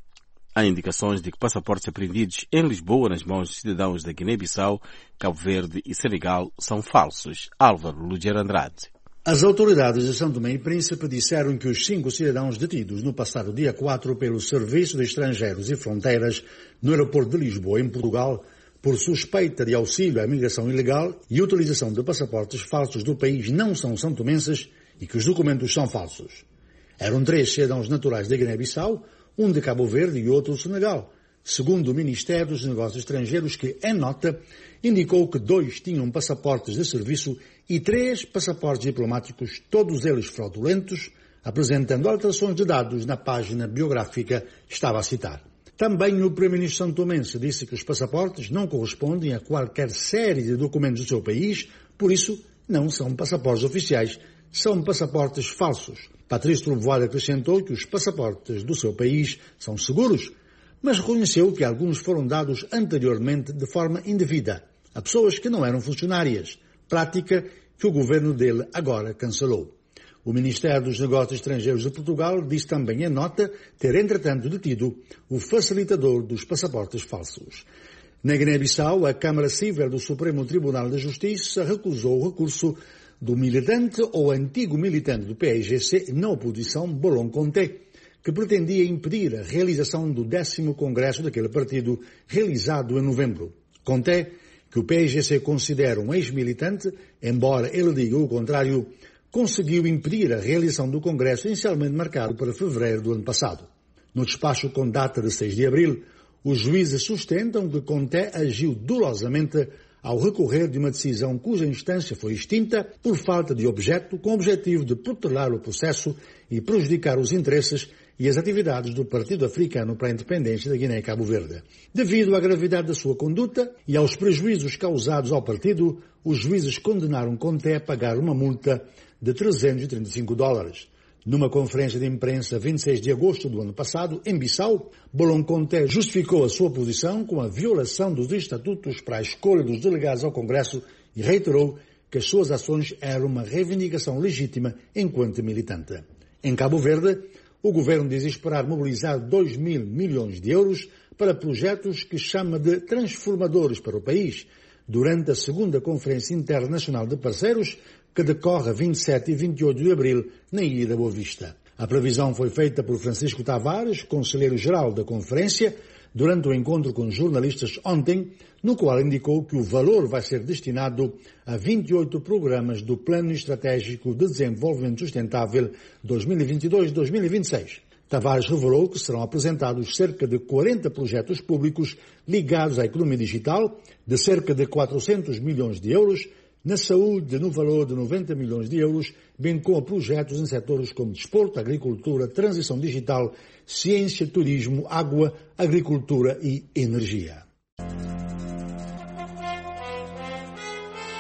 há indicações de que passaportes apreendidos em Lisboa nas mãos de cidadãos da Guiné-Bissau, Cabo Verde e Senegal são falsos. Álvaro Luger Andrade. As autoridades de São Tomé e Príncipe disseram que os cinco cidadãos detidos no passado dia quatro pelo Serviço de Estrangeiros e Fronteiras no aeroporto de Lisboa, em Portugal, por suspeita de auxílio à migração ilegal e utilização de passaportes falsos do país, não são santomenses e que os documentos são falsos. Eram três cidadãos naturais da Guiné-Bissau, um de Cabo Verde e outro do Senegal, segundo o Ministério dos Negócios Estrangeiros, que, em nota, indicou que dois tinham passaportes de serviço e três passaportes diplomáticos, todos eles fraudulentos, apresentando alterações de dados na página biográfica, estava a citar. Também o Primeiro-Ministro santomense disse que os passaportes não correspondem a qualquer série de documentos do seu país, por isso não são passaportes oficiais, são passaportes falsos. Patrício Trovoada acrescentou que os passaportes do seu país são seguros, mas reconheceu que alguns foram dados anteriormente de forma indevida a pessoas que não eram funcionárias, prática que o governo dele agora cancelou. O Ministério dos Negócios Estrangeiros de Portugal diz também em nota ter, entretanto, detido o facilitador dos passaportes falsos. Na Guiné-Bissau, a Câmara Cível do Supremo Tribunal da Justiça recusou o recurso do militante ou antigo militante do P I G C na oposição, Bolon Conté, que pretendia impedir a realização do décimo congresso daquele partido, realizado em novembro. Conté, que o P I G C considera um ex-militante, embora ele diga o contrário, conseguiu impedir a realização do congresso inicialmente marcado para fevereiro do ano passado. No despacho com data de seis de abril, os juízes sustentam que Conté agiu dolosamente ao recorrer de uma decisão cuja instância foi extinta por falta de objeto, com o objetivo de protelar o processo e prejudicar os interesses e as atividades do Partido Africano para a Independência da Guiné e Cabo Verde. Devido à gravidade da sua conduta e aos prejuízos causados ao partido, os juízes condenaram Conté a pagar uma multa de trezentos e trinta e cinco dólares. Numa conferência de imprensa vinte e seis de agosto do ano passado, em Bissau, Bolon Conté justificou a sua posição com a violação dos estatutos para a escolha dos delegados ao Congresso e reiterou que as suas ações eram uma reivindicação legítima enquanto militante. Em Cabo Verde, o governo diz esperar mobilizar dois mil milhões de euros para projetos que chama de transformadores para o país, durante a segunda Conferência Internacional de Parceiros, que decorre a vinte e sete e vinte e oito de abril na Ilha da Boa Vista. A previsão foi feita por Francisco Tavares, conselheiro-geral da Conferência, durante o encontro com jornalistas ontem, no qual indicou que o valor vai ser destinado a vinte e oito programas do Plano Estratégico de Desenvolvimento Sustentável dois mil e vinte e dois a dois mil e vinte e seis. Tavares revelou que serão apresentados cerca de quarenta projetos públicos ligados à economia digital, de cerca de quatrocentos milhões de euros, na saúde no valor de noventa milhões de euros, bem como projetos em setores como desporto, agricultura, transição digital, ciência, turismo, água, agricultura e energia.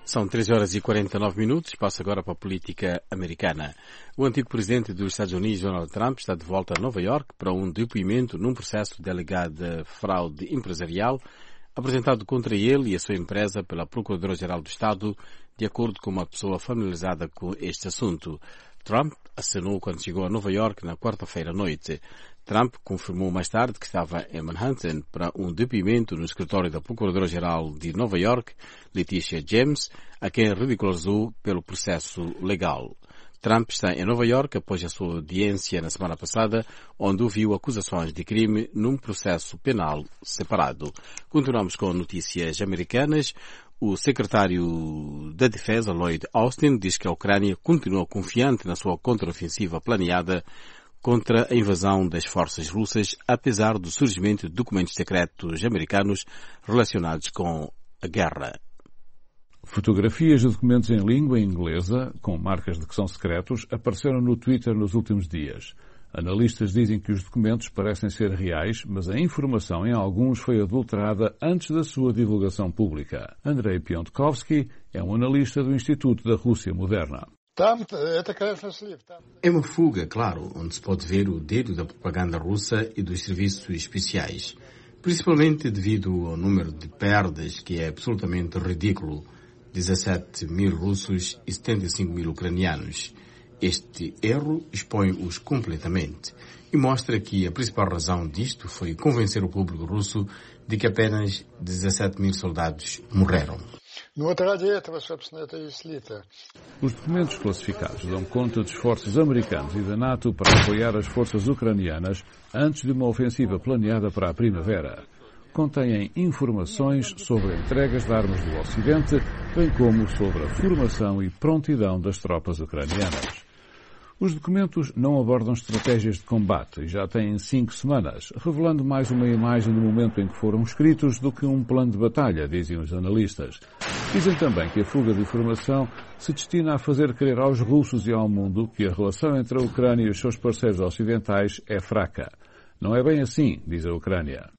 São três horas e quarenta e nove minutos. Passo agora para a política americana. O antigo presidente dos Estados Unidos, Donald Trump, está de volta a Nova York para um depoimento num processo de alegada fraude empresarial apresentado contra ele e a sua empresa pela Procuradora-Geral do Estado, de acordo com uma pessoa familiarizada com este assunto. Trump assinou quando chegou a Nova York na quarta-feira à noite. Trump confirmou mais tarde que estava em Manhattan para um depoimento no escritório da Procuradora-Geral de Nova York, Letitia James, a quem ridicularizou pelo processo legal. Trump está em Nova York após a sua audiência na semana passada, onde ouviu acusações de crime num processo penal separado. Continuamos com notícias americanas. O secretário da Defesa, Lloyd Austin, diz que a Ucrânia continua confiante na sua contraofensiva planeada contra a invasão das forças russas, apesar do surgimento de documentos secretos americanos relacionados com a guerra. Fotografias de documentos em língua inglesa, com marcas de que são secretos, apareceram no Twitter nos últimos dias. Analistas dizem que os documentos parecem ser reais, mas a informação em alguns foi adulterada antes da sua divulgação pública. Andrei Piontkovsky é um analista do Instituto da Rússia Moderna. É uma fuga, claro, onde se pode ver o dedo da propaganda russa e dos serviços especiais, principalmente devido ao número de perdas, que é absolutamente ridículo, dezassete mil russos e setenta e cinco mil ucranianos. Este erro expõe-os completamente e mostra que a principal razão disto foi convencer o público russo de que apenas dezassete mil soldados morreram. Os documentos classificados dão conta de esforços americanos e da NATO para apoiar as forças ucranianas antes de uma ofensiva planeada para a primavera. Contêm informações sobre entregas de armas do Ocidente, bem como sobre a formação e prontidão das tropas ucranianas. Os documentos não abordam estratégias de combate e já têm cinco semanas, revelando mais uma imagem do momento em que foram escritos do que um plano de batalha, dizem os analistas. Dizem também que a fuga de informação se destina a fazer crer aos russos e ao mundo que a relação entre a Ucrânia e os seus parceiros ocidentais é fraca. Não é bem assim, diz a Ucrânia.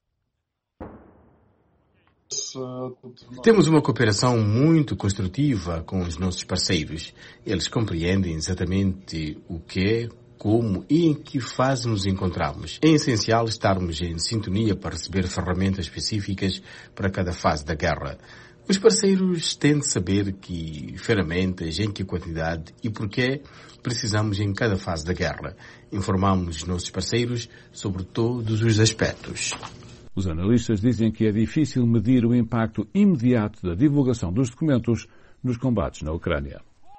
Temos uma cooperação muito construtiva com os nossos parceiros. Eles compreendem exatamente o que, como e em que fase nos encontramos. É essencial estarmos em sintonia para receber ferramentas específicas para cada fase da guerra. Os parceiros têm de saber que ferramentas, em que quantidade e porquê precisamos em cada fase da guerra. Informamos os nossos parceiros sobre todos os aspectos. Os analistas dizem que é difícil medir o impacto imediato da divulgação dos documentos nos combates na Ucrânia.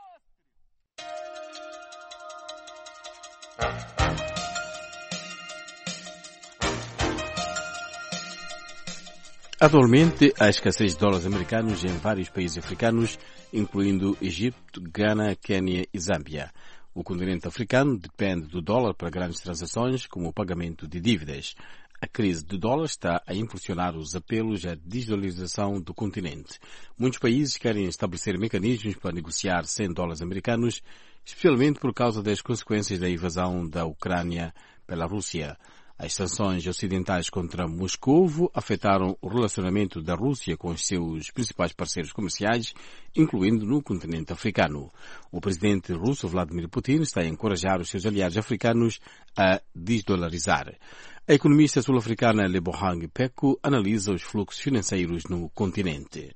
Atualmente, há escassez de dólares americanos em vários países africanos, incluindo Egito, Gana, Quênia e Zâmbia. O continente africano depende do dólar para grandes transações, como o pagamento de dívidas. A crise do dólar está a impulsionar os apelos à desdolarização do continente. Muitos países querem estabelecer mecanismos para negociar sem dólares americanos, especialmente por causa das consequências da invasão da Ucrânia pela Rússia. As sanções ocidentais contra Moscovo afetaram o relacionamento da Rússia com os seus principais parceiros comerciais, incluindo no continente africano. O presidente russo Vladimir Putin está a encorajar os seus aliados africanos a desdolarizar. A economista sul-africana Lebohang Peko analisa os fluxos financeiros no continente.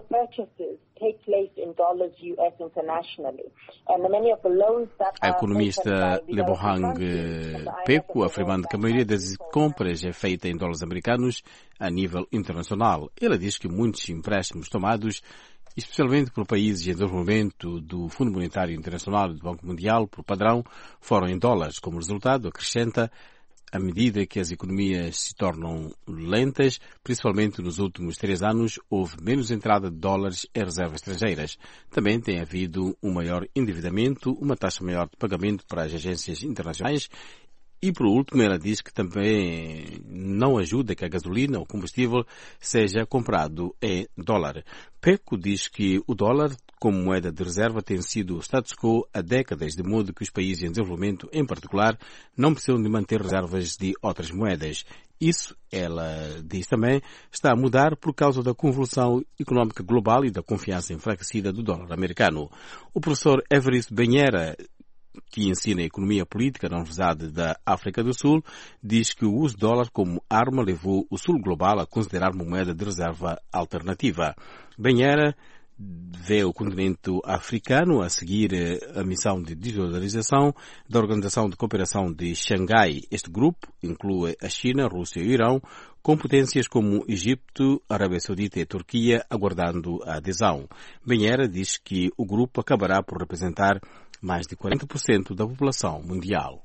A economista Lebohang Peko afirmando que a maioria das compras é feita em dólares americanos a nível internacional. Ela diz que muitos empréstimos tomados, especialmente por países em desenvolvimento do Fundo Monetário Internacional e do Banco Mundial, por padrão, foram em dólares. Como resultado, acrescenta, à medida que as economias se tornam lentas, principalmente nos últimos três anos, houve menos entrada de dólares em reservas estrangeiras. Também tem havido um maior endividamento, uma taxa maior de pagamento para as agências internacionais. E, por último, ela diz que também não ajuda que a gasolina ou combustível seja comprado em dólar. Peko diz que o dólar, como moeda de reserva, tem sido o status quo há décadas, de modo que os países em desenvolvimento, em particular, não precisam de manter reservas de outras moedas. Isso, ela diz também, está a mudar por causa da convulsão económica global e da confiança enfraquecida do dólar americano. O professor Everest Banheira, que ensina economia política na Universidade da África do Sul, diz que o uso do dólar como arma levou o Sul global a considerar moeda de reserva alternativa. Banheira vê o continente africano a seguir a missão de desdolarização da Organização de Cooperação de Xangai. Este grupo inclui a China, a Rússia e o Irão, com potências como Egito, Arábia Saudita e Turquia aguardando a adesão. Banheira diz que o grupo acabará por representar mais de quarenta por cento da população mundial.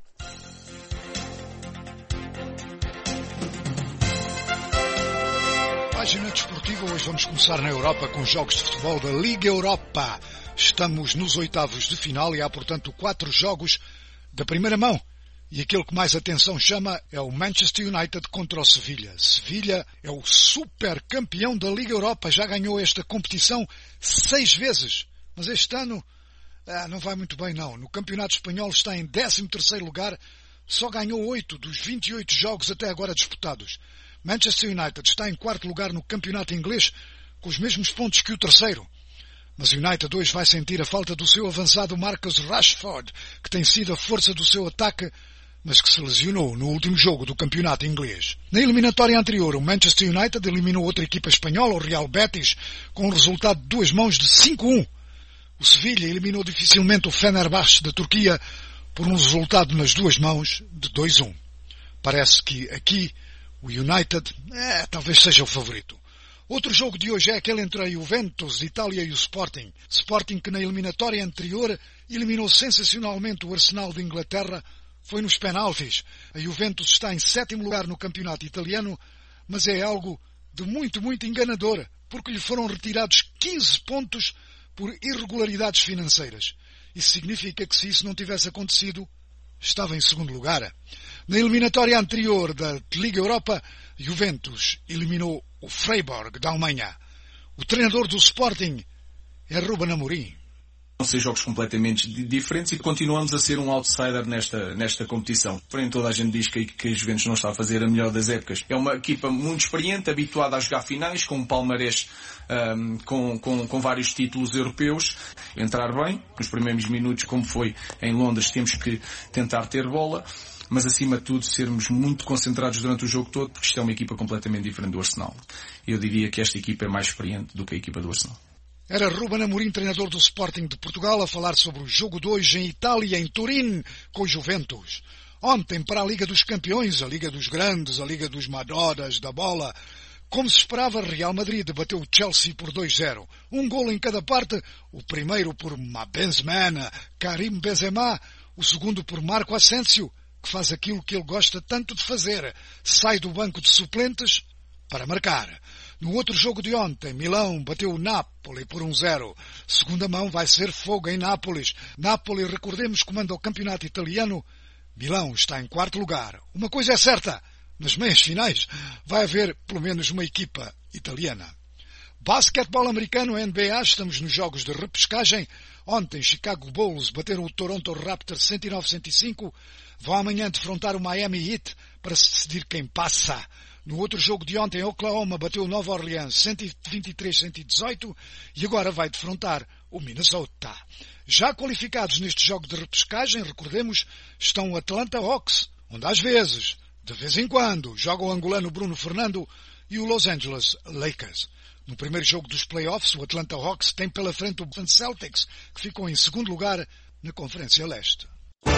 Página desportiva, hoje vamos começar na Europa com os jogos de futebol da Liga Europa. Estamos nos oitavos de final e há, portanto, quatro jogos da primeira mão. E aquele que mais atenção chama é o Manchester United contra o Sevilha. Sevilha é o super campeão da Liga Europa, já ganhou esta competição seis vezes. Mas este ano ah, não vai muito bem, não. No Campeonato Espanhol está em décimo terceiro lugar, só ganhou oito dos vinte e oito jogos até agora disputados. Manchester United está em quarto lugar no campeonato inglês, com os mesmos pontos que o terceiro. Mas o United hoje vai sentir a falta do seu avançado Marcus Rashford, que tem sido a força do seu ataque, mas que se lesionou no último jogo do campeonato inglês. Na eliminatória anterior, o Manchester United eliminou outra equipa espanhola, o Real Betis, com um resultado de duas mãos de cinco a um. O Sevilha eliminou dificilmente o Fenerbahçe da Turquia por um resultado nas duas mãos de dois a um. Parece que aqui o United, é, talvez seja o favorito. Outro jogo de hoje é aquele entre a Juventus de Itália e o Sporting. Sporting que na eliminatória anterior eliminou sensacionalmente o Arsenal de Inglaterra, foi nos penaltis. A Juventus está em sétimo lugar no campeonato italiano, mas é algo de muito, muito enganador, porque lhe foram retirados quinze pontos por irregularidades financeiras. Isso significa que se isso não tivesse acontecido, estava em segundo lugar. Na eliminatória anterior da Liga Europa, Juventus eliminou o Freiburg da Alemanha. O treinador do Sporting é Ruben Amorim. Vão ser jogos completamente diferentes e continuamos a ser um outsider nesta, nesta competição. Porém, toda a gente diz que, que a Juventus não está a fazer a melhor das épocas. É uma equipa muito experiente, habituada a jogar finais, com um palmarés um, com, com, com vários títulos europeus. Entrar bem, nos primeiros minutos, como foi em Londres, temos que tentar ter bola, mas acima de tudo sermos muito concentrados durante o jogo todo, porque isto é uma equipa completamente diferente do Arsenal. Eu diria que esta equipa é mais experiente do que a equipa do Arsenal. Era Ruben Amorim, treinador do Sporting de Portugal, a falar sobre o jogo de hoje em Itália, em Turim, com o Juventus. Ontem, para a Liga dos Campeões, a Liga dos Grandes, a Liga dos Madoras, da bola, como se esperava, Real Madrid bateu o Chelsea por dois a zero. Um golo em cada parte, o primeiro por Benzema, Karim Benzema, o segundo por Marco Asensio, que faz aquilo que ele gosta tanto de fazer, sai do banco de suplentes para marcar. No outro jogo de ontem, Milão bateu o Napoli por um a zero. Segunda mão vai ser fogo em Nápoles. Napoli, recordemos, comanda o campeonato italiano. Milão está em quarto lugar. Uma coisa é certa, nas meias finais vai haver pelo menos uma equipa italiana. Basquetebol americano, N B A, estamos nos jogos de repescagem. Ontem, Chicago Bulls bateram o Toronto Raptors cento e nove a cento e cinco. Vão amanhã defrontar o Miami Heat para se decidir quem passa. No outro jogo de ontem, Oklahoma bateu o Nova Orleans cento e vinte e três a cento e dezoito e agora vai defrontar o Minnesota. Já qualificados neste jogo de repescagem, recordemos, estão o Atlanta Hawks, onde às vezes, de vez em quando, joga o angolano Bruno Fernando e o Los Angeles Lakers. No primeiro jogo dos playoffs, o Atlanta Hawks tem pela frente o Boston Celtics, que ficou em segundo lugar na Conferência Leste.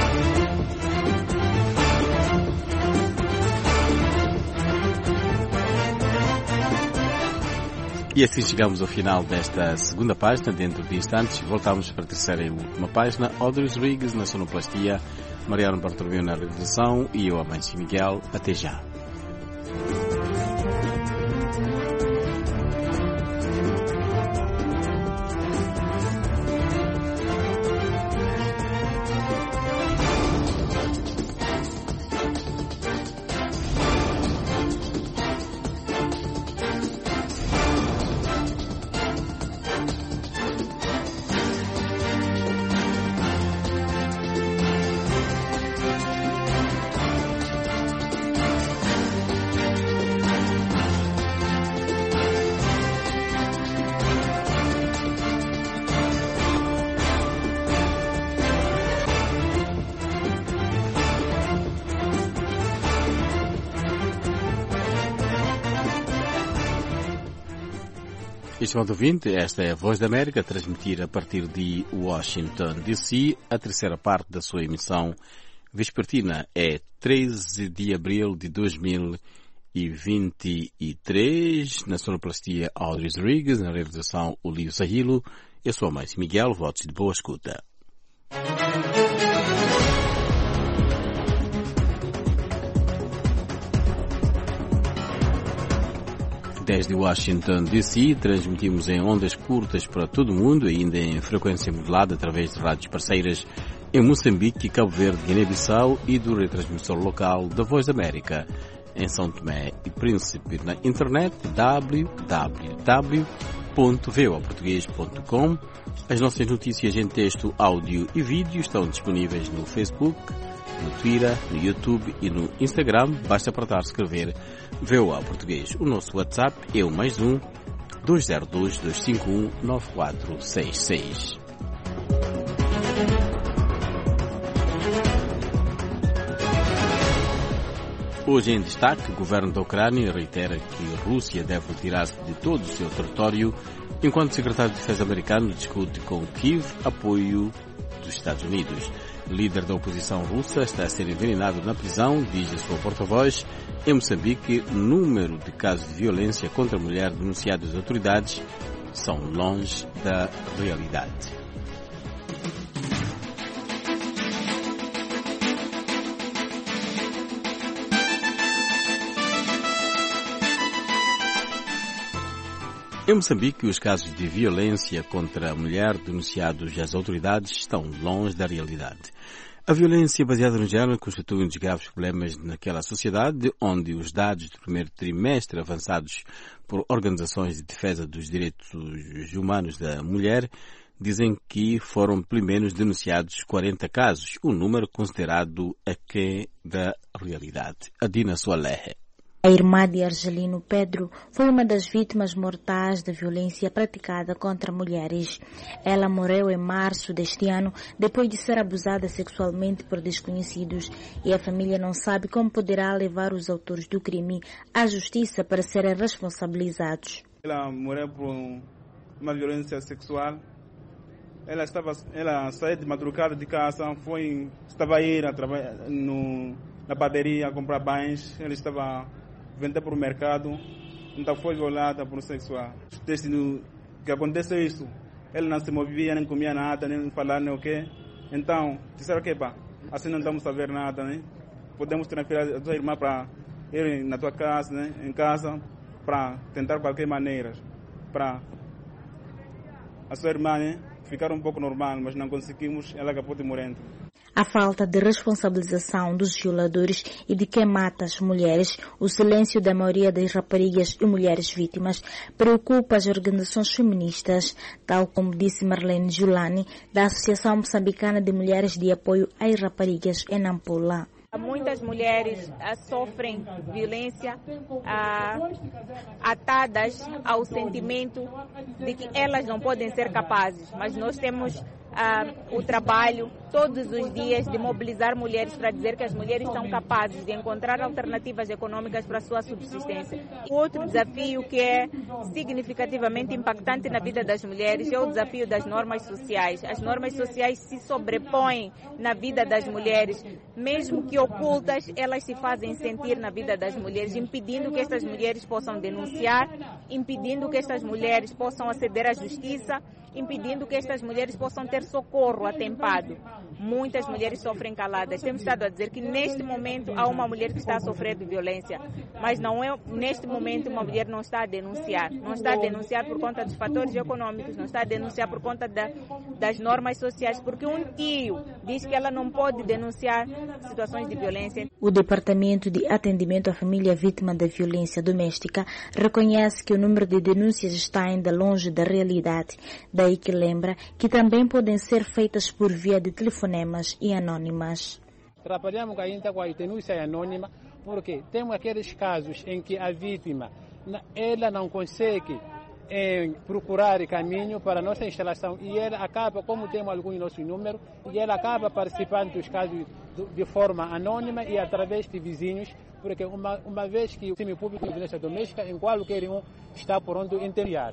E assim chegamos ao final desta segunda página. Dentro de instantes voltamos para a terceira e última página. Audrey Rodrigues na sonoplastia, Mariano Bartolomeu na realização e eu, Amancio Miguel. Até já. Estimado ouvinte, esta é a Voz da América, a transmitir a partir de Washington, D C. A terceira parte da sua emissão vespertina é treze de abril de dois mil e vinte e três. Na sonoplastia, Audrey Rodrigues, na realização, o Lío Sahilo. Eu sou a Mãe Miguel, votos de boa escuta. Desde Washington, D C, transmitimos em ondas curtas para todo o mundo, ainda em frequência modulada através de rádios parceiras em Moçambique, Cabo Verde, Guiné-Bissau e do retransmissor local da Voz da América em São Tomé e Príncipe. Na internet, w w w ponto v o a português ponto com. As nossas notícias em texto, áudio e vídeo estão disponíveis no Facebook, no Twitter, no YouTube e no Instagram. Basta apertar escrever V O A Português. O nosso WhatsApp é o mais um dois zero dois, dois cinco um, nove quatro seis seis. Hoje em destaque, o governo da Ucrânia reitera que a Rússia deve retirar-se de todo o seu território, enquanto o secretário de Defesa americano discute com Kiev apoio dos Estados Unidos. O líder da oposição russa está a ser envenenado na prisão, diz a sua porta-voz. Em Moçambique, o número de casos de violência contra a mulher denunciados às autoridades são longe da realidade. Em Moçambique, os casos de violência contra a mulher denunciados às autoridades estão longe da realidade. A violência baseada no género constitui um dos graves problemas naquela sociedade, onde os dados do primeiro trimestre avançados por organizações de defesa dos direitos humanos da mulher dizem que foram pelo menos denunciados quarenta casos, um número considerado aquém da realidade. Adina Soalehe. A irmã de Argelino Pedro foi uma das vítimas mortais da violência praticada contra mulheres. Ela morreu em março deste ano depois de ser abusada sexualmente por desconhecidos e a família não sabe como poderá levar os autores do crime à justiça para serem responsabilizados. Ela morreu por uma violência sexual. Ela estava, ela saiu de madrugada de casa, foi, estava a ir a trabalhar no, na padaria a comprar bens. Ela estava vender para o mercado, então foi violada por sexual. Desde no, que aconteceu isso, ela não se movia, nem comia nada, nem falava nem o quê. Então, disseram que pá, assim não estamos a ver nada, né? Podemos transferir a tua irmã para ir na tua casa, né? Em casa, para tentar qualquer maneira, para a sua irmã, né? Ficar um pouco normal, mas não conseguimos, ela acabou de morrer. A falta de responsabilização dos violadores e de quem mata as mulheres, o silêncio da maioria das raparigas e mulheres vítimas, preocupa as organizações feministas, tal como disse Marlene Julani, da Associação Moçambicana de Mulheres de Apoio às Raparigas em Nampula. Muitas mulheres ah, sofrem violência ah, atadas ao sentimento de que elas não podem ser capazes, mas nós temos ah, o trabalho todos os dias de mobilizar mulheres para dizer que as mulheres são capazes de encontrar alternativas econômicas para a sua subsistência. O outro desafio que é significativamente impactante na vida das mulheres é o desafio das normas sociais. As normas sociais se sobrepõem na vida das mulheres, mesmo que ocultas, elas se fazem sentir na vida das mulheres, impedindo que estas mulheres possam denunciar, impedindo que estas mulheres possam aceder à justiça, impedindo que estas mulheres possam ter socorro atempado. Muitas mulheres sofrem caladas. Temos estado a dizer que neste momento há uma mulher que está a sofrer de violência, mas não é neste momento uma mulher não está a denunciar. Não está a denunciar por conta dos fatores econômicos, não está a denunciar por conta da, das normas sociais, porque um tio diz que ela não pode denunciar situações de violência. O Departamento de Atendimento à Família Vítima da Violência Doméstica reconhece que o número de denúncias está ainda longe da realidade. Daí que lembra que também podem ser feitas por via de telefonemas e anônimas. Trabalhamos ainda com a denúncia anônima porque temos aqueles casos em que a vítima ela não consegue em procurar caminho para a nossa instalação e ela acaba, como temos alguns nossos números, e ela acaba participando dos casos de forma anônima e através de vizinhos, porque uma, uma vez que o time público de violência doméstica, em qualquer um, está pronto a intervir.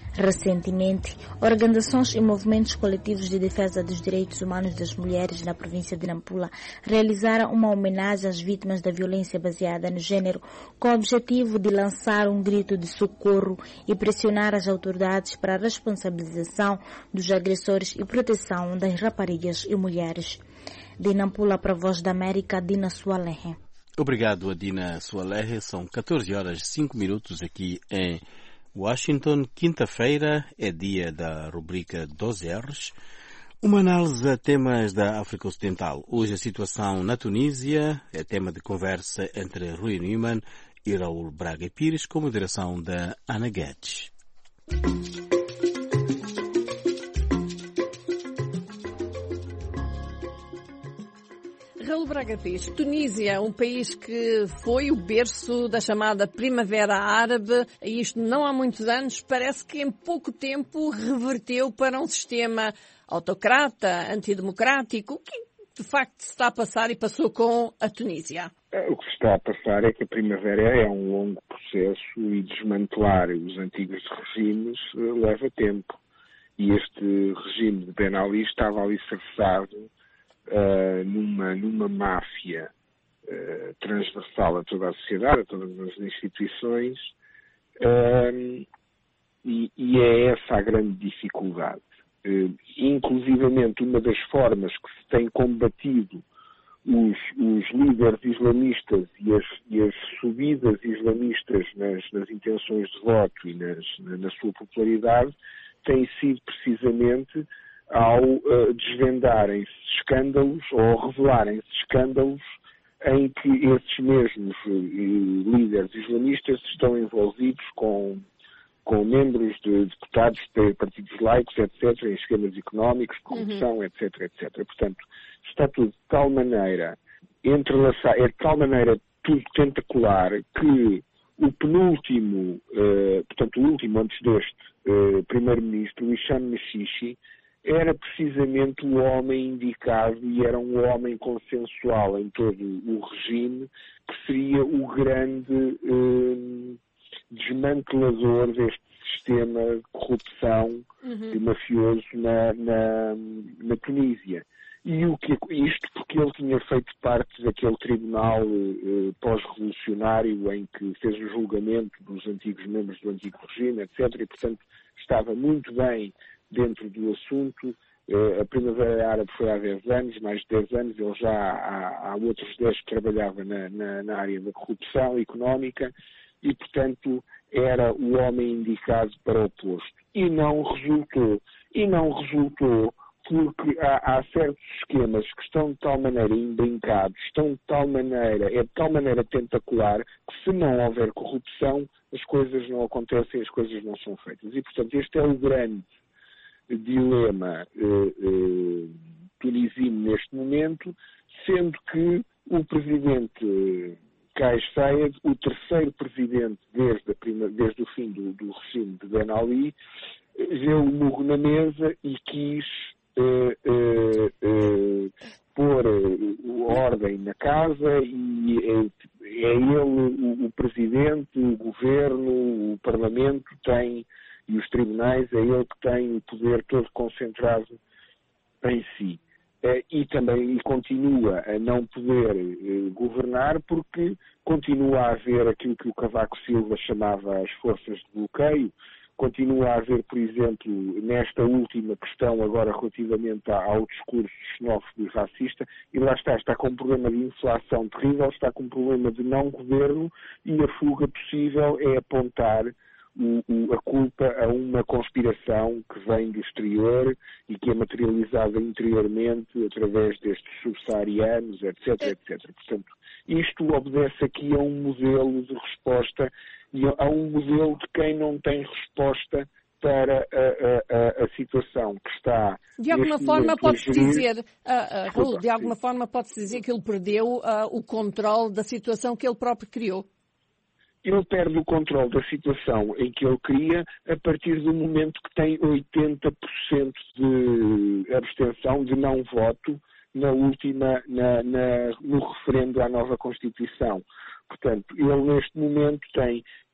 Recentemente, organizações e movimentos coletivos de defesa dos direitos humanos das mulheres na província de Nampula realizaram uma homenagem às vítimas da violência baseada no género, com o objetivo de lançar um grito de socorro e pressionar as autoridades para a responsabilização dos agressores e proteção das raparigas e mulheres. De Nampula para a Voz da América, Dina Sualehe. Obrigado, Adina Sualehe. São catorze horas e cinco minutos aqui em Washington. Quinta-feira é dia da rubrica doze R's. Uma análise a temas da África Ocidental. Hoje a situação na Tunísia é tema de conversa entre Rui Neumann e Raul Braga Pires, com moderação da Ana Guedes. Raul Braga Pires, Tunísia, um país que foi o berço da chamada Primavera Árabe, e isto não há muitos anos, parece que em pouco tempo reverteu para um sistema autocrata, antidemocrático. O que de facto se está a passar e passou com a Tunísia? O que se está a passar é que a Primavera é um longo processo e desmantelar os antigos regimes leva tempo. E este regime de Ben Ali estava alicerçado Uh, numa, numa máfia uh, transversal a toda a sociedade, a todas as instituições, uh, e, e é essa a grande dificuldade. Uh, inclusivamente, uma das formas que se tem combatido os, os líderes islamistas e as, e as subidas islamistas nas, nas intenções de voto e nas, na, na sua popularidade tem sido precisamente ao uh, desvendarem-se escândalos ou revelarem-se escândalos em que esses mesmos uh, líderes islamistas estão envolvidos com, com membros de deputados de partidos laicos, etcétera, em esquemas económicos, corrupção, uhum. etc, etcétera. Portanto, está tudo de tal maneira entrelaçado, é de tal maneira tudo tentacular que o penúltimo, uh, portanto o último antes deste uh, primeiro-ministro, o Hicham Mechichi, era precisamente o homem indicado e era um homem consensual em todo o regime, que seria o grande eh, desmantelador deste sistema de corrupção uhum. e mafioso na, na, na Tunísia. E o que, isto porque ele tinha feito parte daquele tribunal eh, pós-revolucionário em que fez o julgamento dos antigos membros do antigo regime, etcétera, e, portanto, estava muito bem dentro do assunto. A Primavera Árabe foi há dez anos, mais de dez anos, ele já há, há outros dez que trabalhava na, na, na área da corrupção económica e, portanto, era o homem indicado para o posto. E não resultou. E não resultou porque há, há certos esquemas que estão de tal maneira embrincados, estão de tal maneira, é de tal maneira tentacular, que se não houver corrupção, as coisas não acontecem, as coisas não são feitas. E, portanto, este é o grande dilema eh, eh, tunisino neste momento, sendo que o presidente Kais Saied, o terceiro presidente desde, a prima, desde o fim do, do regime de Ben Ali, deu o murro na mesa e quis eh, eh, eh, pôr ordem na casa e é, é ele o, o presidente, o governo, o parlamento tem e os tribunais, é ele que tem o poder todo concentrado em si. E também e continua a não poder eh, governar porque continua a haver aquilo que o Cavaco Silva chamava as forças de bloqueio, continua a haver, por exemplo, nesta última questão agora relativamente ao discurso xenófobo e racista, e lá está, está com um problema de inflação terrível, está com um problema de não governo e a fuga possível é apontar O, o, a culpa a uma conspiração que vem do exterior e que é materializada interiormente através destes subsaarianos, etc, etcétera. Portanto, isto obedece aqui a um modelo de resposta e a um modelo de quem não tem resposta para a, a, a situação que está... De alguma forma pode-se dizer, uh, uh, Raul, de alguma forma pode-se dizer que ele perdeu uh, o controle da situação que ele próprio criou. Ele perde o controle da situação em que ele cria a partir do momento que tem oitenta por cento de abstenção, de não voto, na última, na, na, no referendo à nova Constituição. Portanto, ele neste momento tem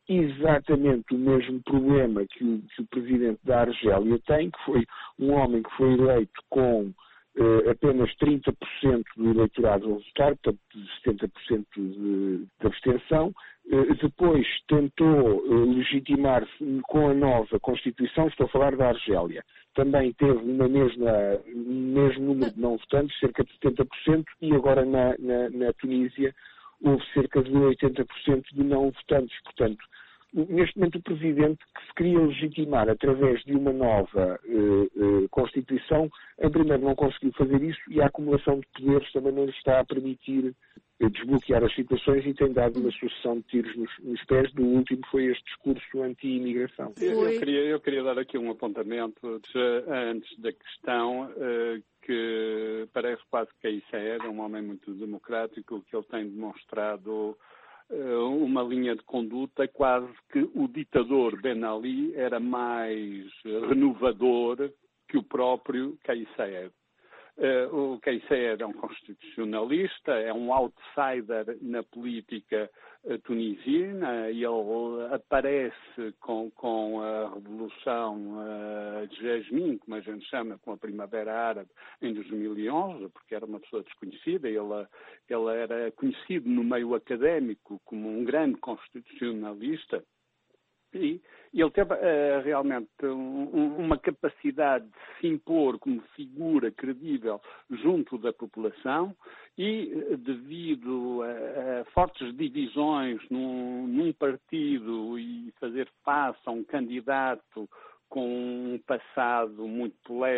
exatamente o mesmo problema que o, que o presidente da Argélia tem, que foi um homem que foi eleito com uh, apenas trinta por cento do eleitorado a votar, portanto setenta por cento de, de abstenção. Uh, depois tentou uh, legitimar-se com a nova Constituição, estou a falar da Argélia. Também teve na mesma, mesmo número de não votantes, cerca de setenta por cento, e agora na, na, na Tunísia houve cerca de oitenta por cento de não votantes. Portanto, neste momento o Presidente, que se queria legitimar através de uma nova uh, uh, Constituição, em primeiro não conseguiu fazer isso, e a acumulação de poderes também não lhe está a permitir uh, desbloquear as situações, e tem dado uma sucessão de tiros nos, nos pés. Do último foi este discurso anti-imigração. Eu, eu, queria, eu queria dar aqui um apontamento de, antes da questão, uh, que parece quase que isso é um homem muito democrático, que ele tem demonstrado uma linha de conduta, quase que o ditador Ben Ali era mais renovador que o próprio Kais Saied. O Kais Saied é um constitucionalista, é um outsider na política tunisina, e ele aparece com, com a Revolução de Jasmim, como a gente chama, com a Primavera Árabe, em dois mil e onze, porque era uma pessoa desconhecida. Ele, ele era conhecido no meio académico como um grande constitucionalista, e ele teve uh, realmente um, uma capacidade de se impor como figura credível junto da população, e devido a, a fortes divisões num, num partido e fazer face a um candidato com um passado muito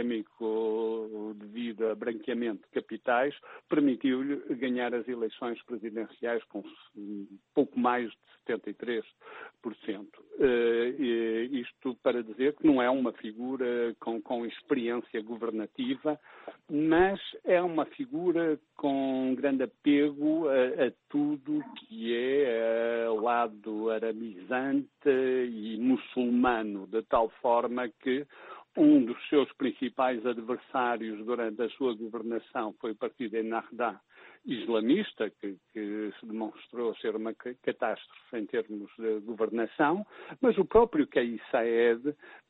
polémico devido a branqueamento de capitais, permitiu-lhe ganhar as eleições presidenciais com pouco mais de setenta e três por cento. Uh, isto para dizer que não é uma figura com, com experiência governativa, mas é uma figura com grande apego a, a tudo que é uh, lado arabizante e muçulmano, de tal forma que um dos seus principais adversários durante a sua governação foi o partido Ennahda islamista, que, que se demonstrou ser uma catástrofe em termos de governação, mas o próprio Kais Saied uh,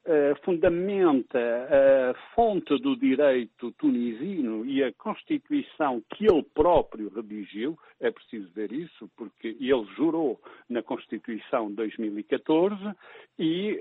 fundamenta a fonte do direito tunisino e a Constituição que ele próprio redigiu. É preciso ver isso, porque ele jurou na Constituição de dois mil e catorze e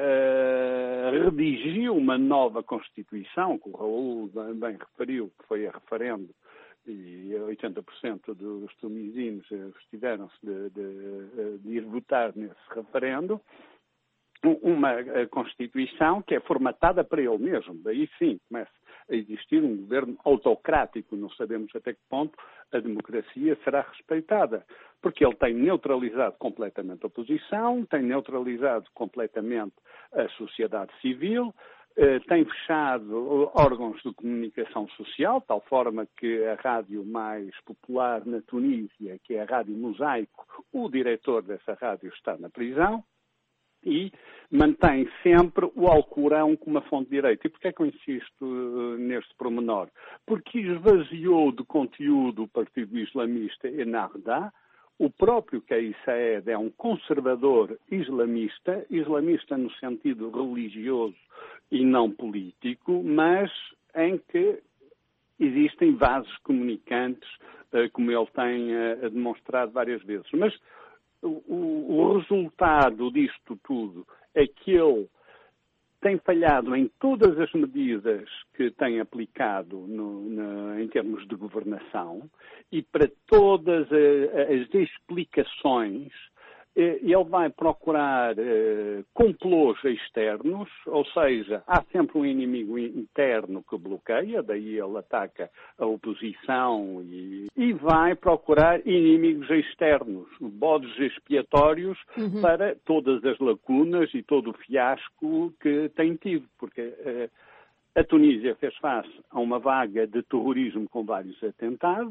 uh, redigiu uma nova Constituição, que o Raul bem referiu, que foi a referendo, e oitenta por cento dos tunisinos estiveram-se de, de, de ir votar nesse referendo, uma Constituição que é formatada para ele mesmo. Daí sim começa a existir um governo autocrático. Não sabemos até que ponto a democracia será respeitada, porque ele tem neutralizado completamente a oposição, tem neutralizado completamente a sociedade civil, Uh, tem fechado órgãos de comunicação social, de tal forma que a rádio mais popular na Tunísia, que é a Rádio Mosaico, o diretor dessa rádio está na prisão, e mantém sempre o Alcorão como uma fonte de direito. E porquê é que eu insisto uh, neste pormenor? Porque esvaziou de conteúdo o partido islamista Ennahda. O próprio Kais Saied é um conservador islamista, islamista no sentido religioso e não político, mas em que existem vasos comunicantes, como ele tem demonstrado várias vezes. Mas o, o resultado disto tudo é que ele tem falhado em todas as medidas que tem aplicado no, no, em termos de governação, e para todas as explicações ele vai procurar eh, complôs externos, ou seja, há sempre um inimigo interno que bloqueia, daí ele ataca a oposição, e, e vai procurar inimigos externos, bodes expiatórios uhum. para todas as lacunas e todo o fiasco que tem tido, porque eh, a Tunísia fez face a uma vaga de terrorismo com vários atentados.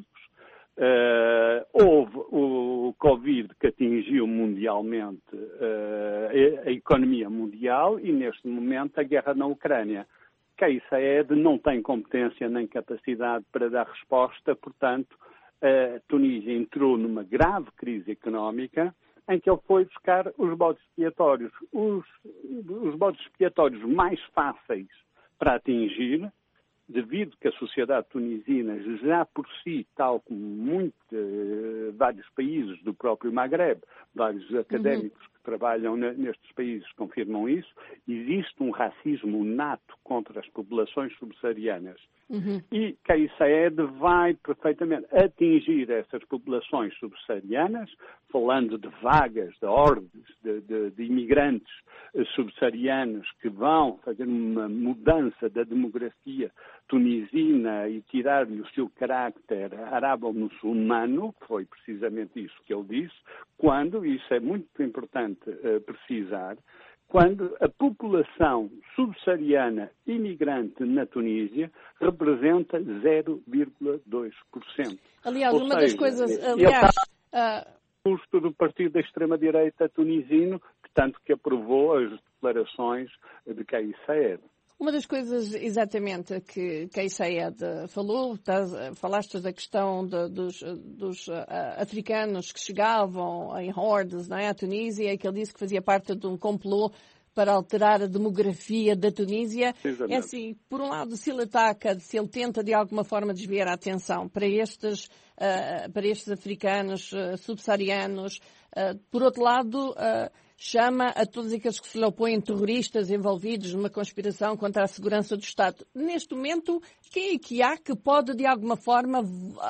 Uh, houve o Covid que atingiu mundialmente uh, a, a economia mundial, e neste momento a guerra na Ucrânia. Kais Saied não tem competência nem capacidade para dar resposta, portanto a Tunísia entrou numa grave crise económica, em que ele foi buscar os bodes expiatórios. Os, os bodes expiatórios mais fáceis para atingir, devido que a sociedade tunisina já por si, tal como muito, eh, vários países do próprio Maghreb, vários académicos uhum. que trabalham nestes países confirmam isso, existe um racismo nato contra as populações subsaarianas. Uhum. E Kais Saied vai perfeitamente atingir essas populações subsaarianas, falando de vagas, de hordas de, de, de imigrantes subsaarianos que vão fazer uma mudança da demografia tunisina e tirar-lhe o seu carácter arabo-muçulmano, que foi precisamente isso que ele disse, quando, e isso é muito importante uh, precisar, quando a população subsaariana imigrante na Tunísia representa zero vírgula dois por cento. Aliás, Ou uma seja, das coisas... Aliás, uh... o custo do partido da extrema-direita tunisino, que tanto que aprovou as declarações de Kais Saied. Uma das coisas, exatamente, que Kais Saied falou, estás, falaste da questão de, dos, dos uh, africanos que chegavam em hordas, não é, à Tunísia, que ele disse que fazia parte de um complô para alterar a demografia da Tunísia. Exatamente. É assim, por um lado, se ele ataca, se ele tenta de alguma forma desviar a atenção para estes, uh, para estes africanos uh, subsaarianos, uh, por outro lado, uh, chama a todos aqueles que se lhe opõem terroristas envolvidos numa conspiração contra a segurança do Estado. Neste momento, quem é que há que pode, de alguma forma,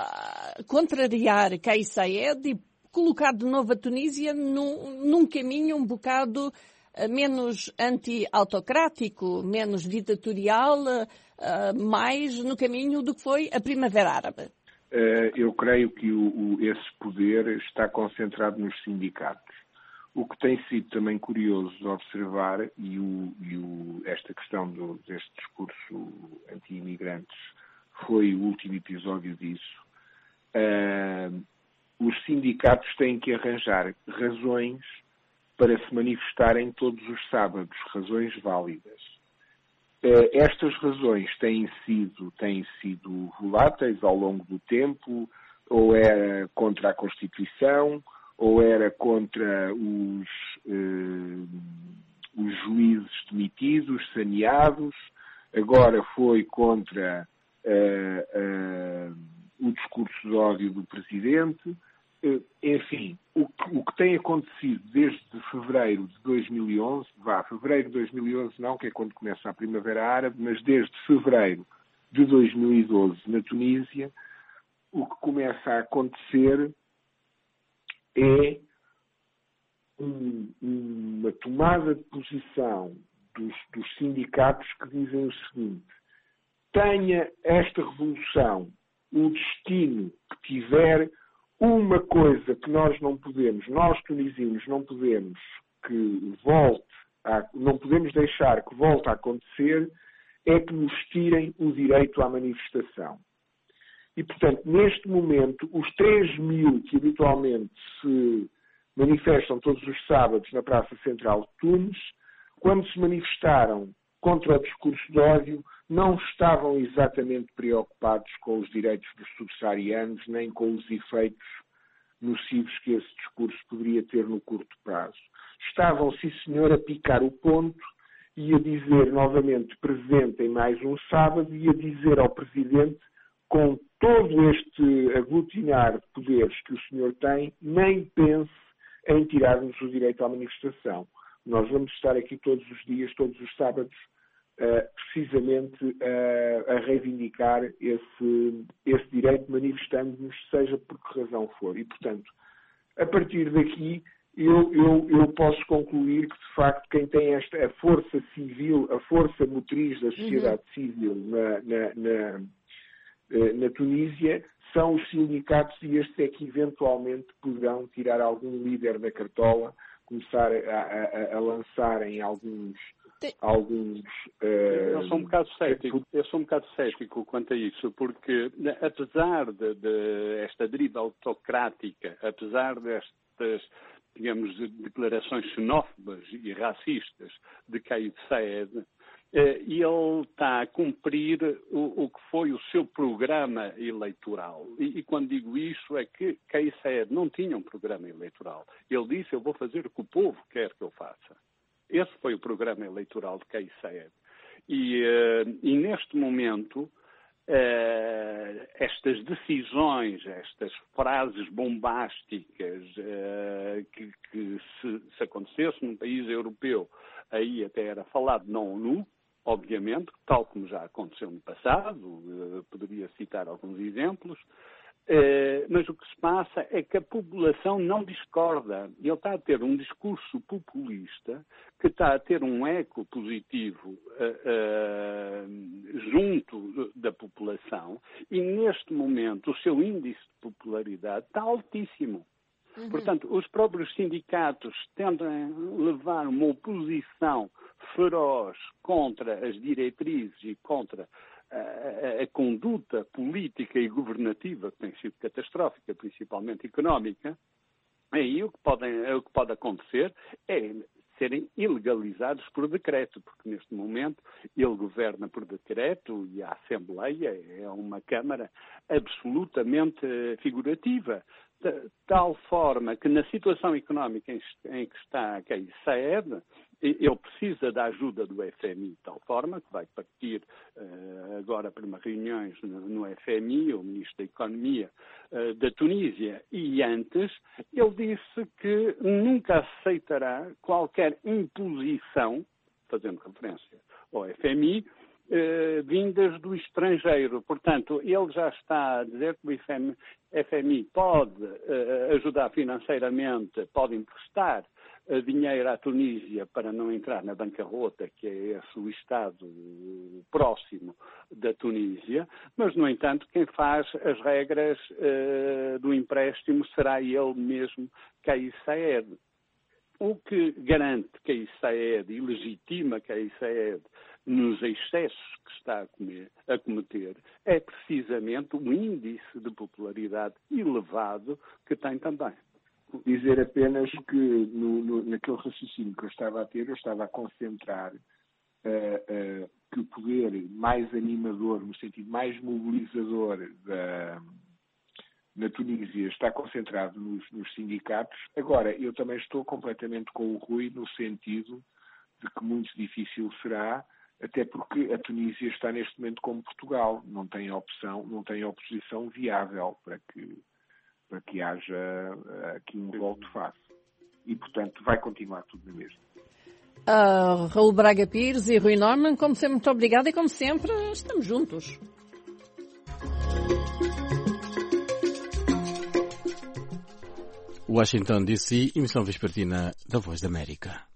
uh, contrariar Kais Saied e colocar de novo a Tunísia num, num caminho um bocado uh, menos anti-autocrático, menos ditatorial, uh, mais no caminho do que foi a Primavera Árabe? Uh, eu creio que o, o, esse poder está concentrado nos sindicatos. O que tem sido também curioso de observar, e, o, e o, esta questão do, deste discurso anti-imigrantes foi o último episódio disso, uh, os sindicatos têm que arranjar razões para se manifestarem todos os sábados, razões válidas. Uh, estas razões têm sido, têm sido voláteis ao longo do tempo, ou é contra a Constituição, ou era contra os, eh, os juízes demitidos, saneados, agora foi contra eh, eh, o discurso de ódio do Presidente. Eh, enfim, o que, o que tem acontecido desde fevereiro de dois mil e onze, vá, fevereiro de dois mil e onze não, que é quando começa a Primavera Árabe, mas desde fevereiro de dois mil e doze na Tunísia, o que começa a acontecer é um, uma tomada de posição dos, dos sindicatos que dizem o seguinte: tenha esta revolução o destino que tiver, uma coisa que nós não podemos, nós tunisinos não podemos que volte a, não podemos deixar que volte a acontecer, é que nos tirem o direito à manifestação. E, portanto, neste momento, os três mil que habitualmente se manifestam todos os sábados na Praça Central de Tunis, quando se manifestaram contra o discurso de ódio, não estavam exatamente preocupados com os direitos dos subsaarianos, nem com os efeitos nocivos que esse discurso poderia ter no curto prazo. Estavam, sim senhor, a picar o ponto e a dizer novamente presente em mais um sábado e a dizer ao Presidente, com todo este aglutinar de poderes que o senhor tem, nem pense em tirar-nos o direito à manifestação. Nós vamos estar aqui todos os dias, todos os sábados, uh, precisamente uh, a reivindicar esse, esse direito, manifestando-nos, seja por que razão for. E, portanto, a partir daqui, eu, eu, eu posso concluir que, de facto, quem tem esta a força civil, a força motriz da sociedade uhum. civil na, na, na na Tunísia, são os sindicatos e estes é que eventualmente poderão tirar algum líder da cartola, começar a, a, a lançarem alguns... alguns uh... eu, sou um bocado cético, eu sou um bocado cético quanto a isso, porque apesar de, de esta deriva autocrática, apesar destas, digamos, declarações xenófobas e racistas de Kais Saied, ele está a cumprir o, o que foi o seu programa eleitoral. E, e quando digo isso é que Kais Saied não tinha um programa eleitoral. Ele disse, eu vou fazer o que o povo quer que eu faça. Esse foi o programa eleitoral de Kais Saied. E, uh, e neste momento, uh, estas decisões, estas frases bombásticas uh, que, que se, se acontecesse num país europeu, aí até era falado na ONU, obviamente, tal como já aconteceu no passado, uh, poderia citar alguns exemplos, uh, mas o que se passa é que a população não discorda. Ele está a ter um discurso populista que está a ter um eco positivo uh, uh, junto da população e, neste momento, o seu índice de popularidade está altíssimo. Uhum. Portanto, os próprios sindicatos tendem a levar uma oposição feroz contra as diretrizes e contra a, a, a conduta política e governativa, que tem sido catastrófica, principalmente económica. Aí o que, podem, o que pode acontecer é serem ilegalizados por decreto, porque neste momento ele governa por decreto e a Assembleia é uma Câmara absolutamente figurativa. De tal forma que na situação económica em que está Kais Saied, ele precisa da ajuda do F M I, de tal forma que vai partir uh, agora para umas reuniões no, no F M I, o Ministro da Economia uh, da Tunísia, e antes ele disse que nunca aceitará qualquer imposição, fazendo referência ao F M I, Uh, vindas do estrangeiro. Portanto, ele já está a dizer que o F M I pode uh, ajudar financeiramente, pode emprestar uh, dinheiro à Tunísia para não entrar na bancarrota, que é esse o Estado próximo da Tunísia, mas, no entanto, quem faz as regras uh, do empréstimo será ele mesmo, Kais Saied. O que garante Kais Saied e legitima Kais Saied nos excessos que está a, comer, a cometer é precisamente o índice de popularidade elevado que tem também. Dizer apenas que no, no, naquele raciocínio que eu estava a ter, eu estava a concentrar uh, uh, que o poder mais animador, no sentido mais mobilizador da, na Tunísia, está concentrado nos, nos sindicatos. Agora, eu também estou completamente com o Rui no sentido de que muito difícil será, até porque a Tunísia está neste momento como Portugal, não tem opção, não tem oposição viável para que, para que haja aqui um volte-face. E, portanto, vai continuar tudo na mesma. Uh, Raul Braga Pires e Rui Norman, como sempre, muito obrigada e, como sempre, estamos juntos. Washington, D C, emissão vespertina da Voz da América.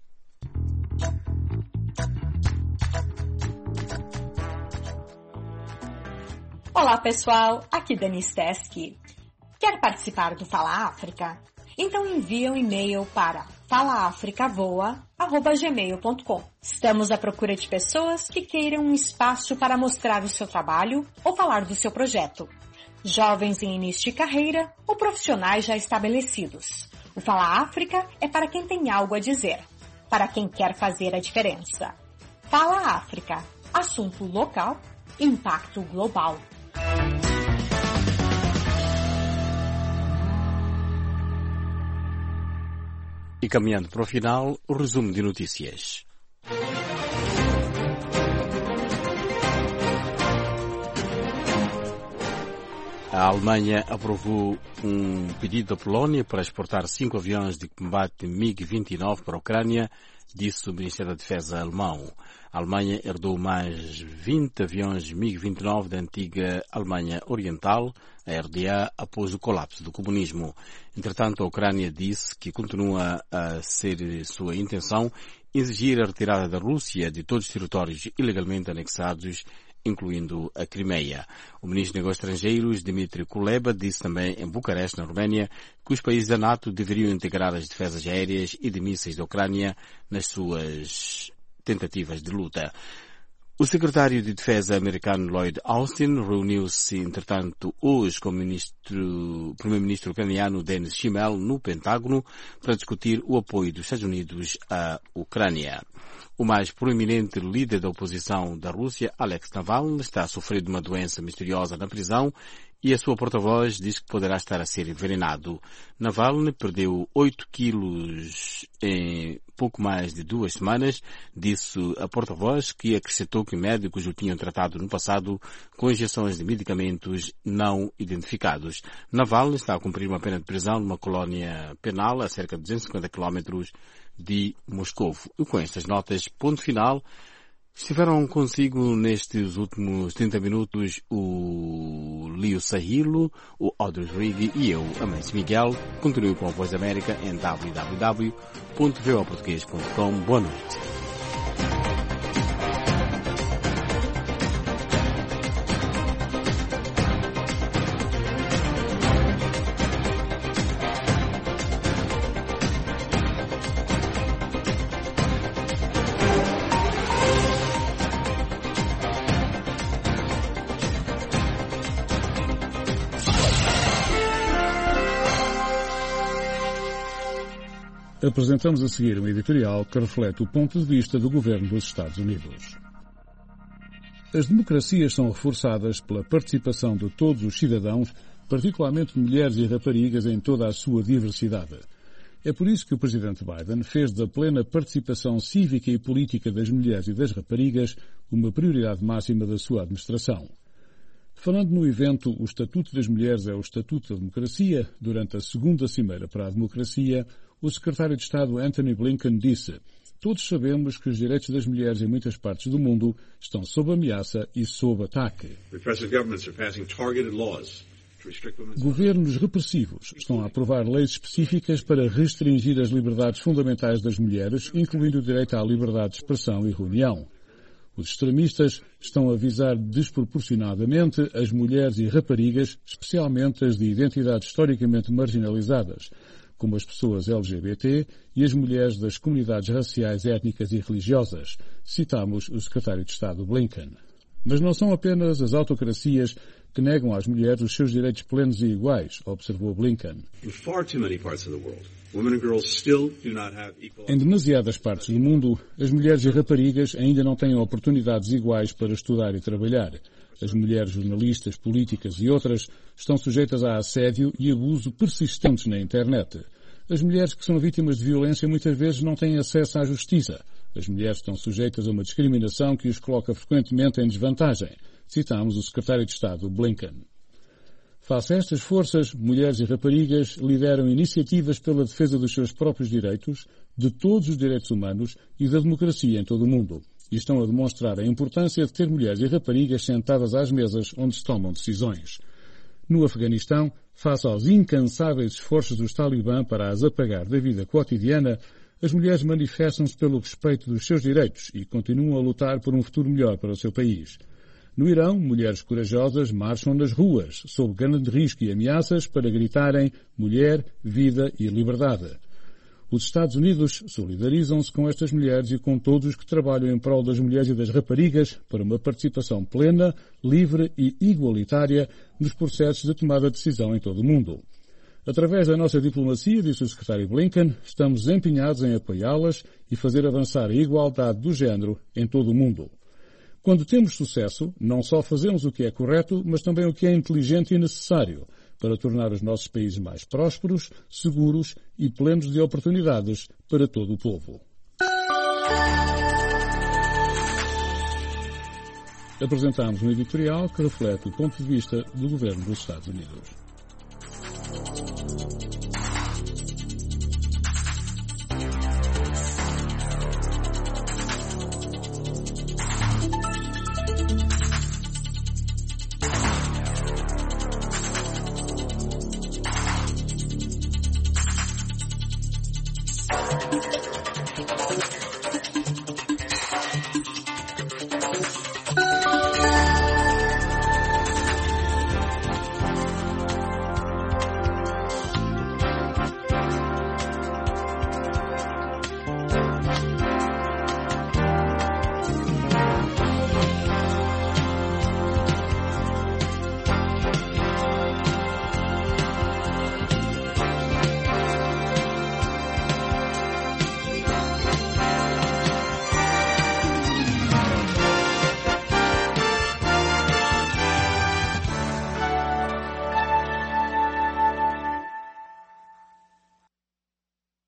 Olá pessoal, aqui Denise Teske. Quer participar do Fala África? Então envia um e-mail para fala africa voa arroba gmail ponto com. Estamos à procura de pessoas que queiram um espaço para mostrar o seu trabalho ou falar do seu projeto. Jovens em início de carreira ou profissionais já estabelecidos. O Fala África é para quem tem algo a dizer, para quem quer fazer a diferença. Fala África, assunto local, impacto global. E caminhando para o final, o resumo de notícias. A Alemanha aprovou um pedido da Polónia para exportar cinco aviões de combate MiG vinte e nove para a Ucrânia, disse o Ministério da Defesa alemão. A Alemanha herdou mais vinte aviões MiG vinte e nove da antiga Alemanha Oriental, a R D A, após o colapso do comunismo. Entretanto, a Ucrânia disse que continua a ser sua intenção exigir a retirada da Rússia de todos os territórios ilegalmente anexados, incluindo a Crimeia. O ministro dos Negócios Estrangeiros, Dmitry Kuleba, disse também em Bucareste, na Roménia, que os países da NATO deveriam integrar as defesas aéreas e de mísseis da Ucrânia nas suas tentativas de luta. O secretário de Defesa americano Lloyd Austin reuniu-se, entretanto, hoje com o ministro, primeiro-ministro ucraniano Denis Shmyhal no Pentágono para discutir o apoio dos Estados Unidos à Ucrânia. O mais proeminente líder da oposição da Rússia, Alex Navalny, está a sofrer de uma doença misteriosa na prisão e a sua porta-voz diz que poderá estar a ser envenenado. Navalny perdeu oito quilos em pouco mais de duas semanas, disse a porta-voz, que acrescentou que médicos o tinham tratado no passado com injeções de medicamentos não identificados. Navalny está a cumprir uma pena de prisão numa colónia penal a cerca de duzentos e cinquenta quilómetros de Moscovo. E com estas notas, ponto final. Estiveram consigo nestes últimos trinta minutos o Leo Sahilo, o Audrey Rigg e eu, Amancio Miguel. Continue com a Voz da América em w w w ponto voa português ponto com. Boa noite. Apresentamos a seguir um editorial que reflete o ponto de vista do governo dos Estados Unidos. As democracias são reforçadas pela participação de todos os cidadãos, particularmente de mulheres e raparigas em toda a sua diversidade. É por isso que o presidente Biden fez da plena participação cívica e política das mulheres e das raparigas uma prioridade máxima da sua administração. Falando no evento O Estatuto das Mulheres é o Estatuto da Democracia, durante a segunda Cimeira para a Democracia, o secretário de Estado Antony Blinken disse: todos sabemos que os direitos das mulheres em muitas partes do mundo estão sob ameaça e sob ataque. Governos repressivos estão a aprovar leis específicas para restringir as liberdades fundamentais das mulheres, incluindo o direito à liberdade de expressão e reunião. Os extremistas estão a visar desproporcionadamente as mulheres e raparigas, especialmente as de identidades historicamente marginalizadas, como as pessoas L G B T e as mulheres das comunidades raciais, étnicas e religiosas, citamos o secretário de Estado Blinken. Mas não são apenas as autocracias que negam às mulheres os seus direitos plenos e iguais, observou Blinken. Em demasiadas partes do mundo, as mulheres e raparigas ainda não têm oportunidades iguais para estudar e trabalhar. As mulheres jornalistas, políticas e outras estão sujeitas a assédio e abuso persistentes na internet. As mulheres que são vítimas de violência muitas vezes não têm acesso à justiça. As mulheres estão sujeitas a uma discriminação que os coloca frequentemente em desvantagem. Citamos o secretário de Estado Blinken. Face a estas forças, mulheres e raparigas lideram iniciativas pela defesa dos seus próprios direitos, de todos os direitos humanos e da democracia em todo o mundo. E estão a demonstrar a importância de ter mulheres e raparigas sentadas às mesas onde se tomam decisões. No Afeganistão, face aos incansáveis esforços dos talibã para as apagar da vida cotidiana, as mulheres manifestam-se pelo respeito dos seus direitos e continuam a lutar por um futuro melhor para o seu país. No Irão, mulheres corajosas marcham nas ruas, sob grande risco e ameaças, para gritarem mulher, vida e liberdade. Os Estados Unidos solidarizam-se com estas mulheres e com todos os que trabalham em prol das mulheres e das raparigas para uma participação plena, livre e igualitária nos processos de tomada de decisão em todo o mundo. Através da nossa diplomacia, disse o secretário Blinken, estamos empenhados em apoiá-las e fazer avançar a igualdade do género em todo o mundo. Quando temos sucesso, não só fazemos o que é correto, mas também o que é inteligente e necessário para tornar os nossos países mais prósperos, seguros e plenos de oportunidades para todo o povo. Apresentamos um editorial que reflete o ponto de vista do governo dos Estados Unidos.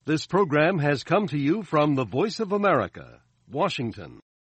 This program has come to you from the Voice of America, Washington.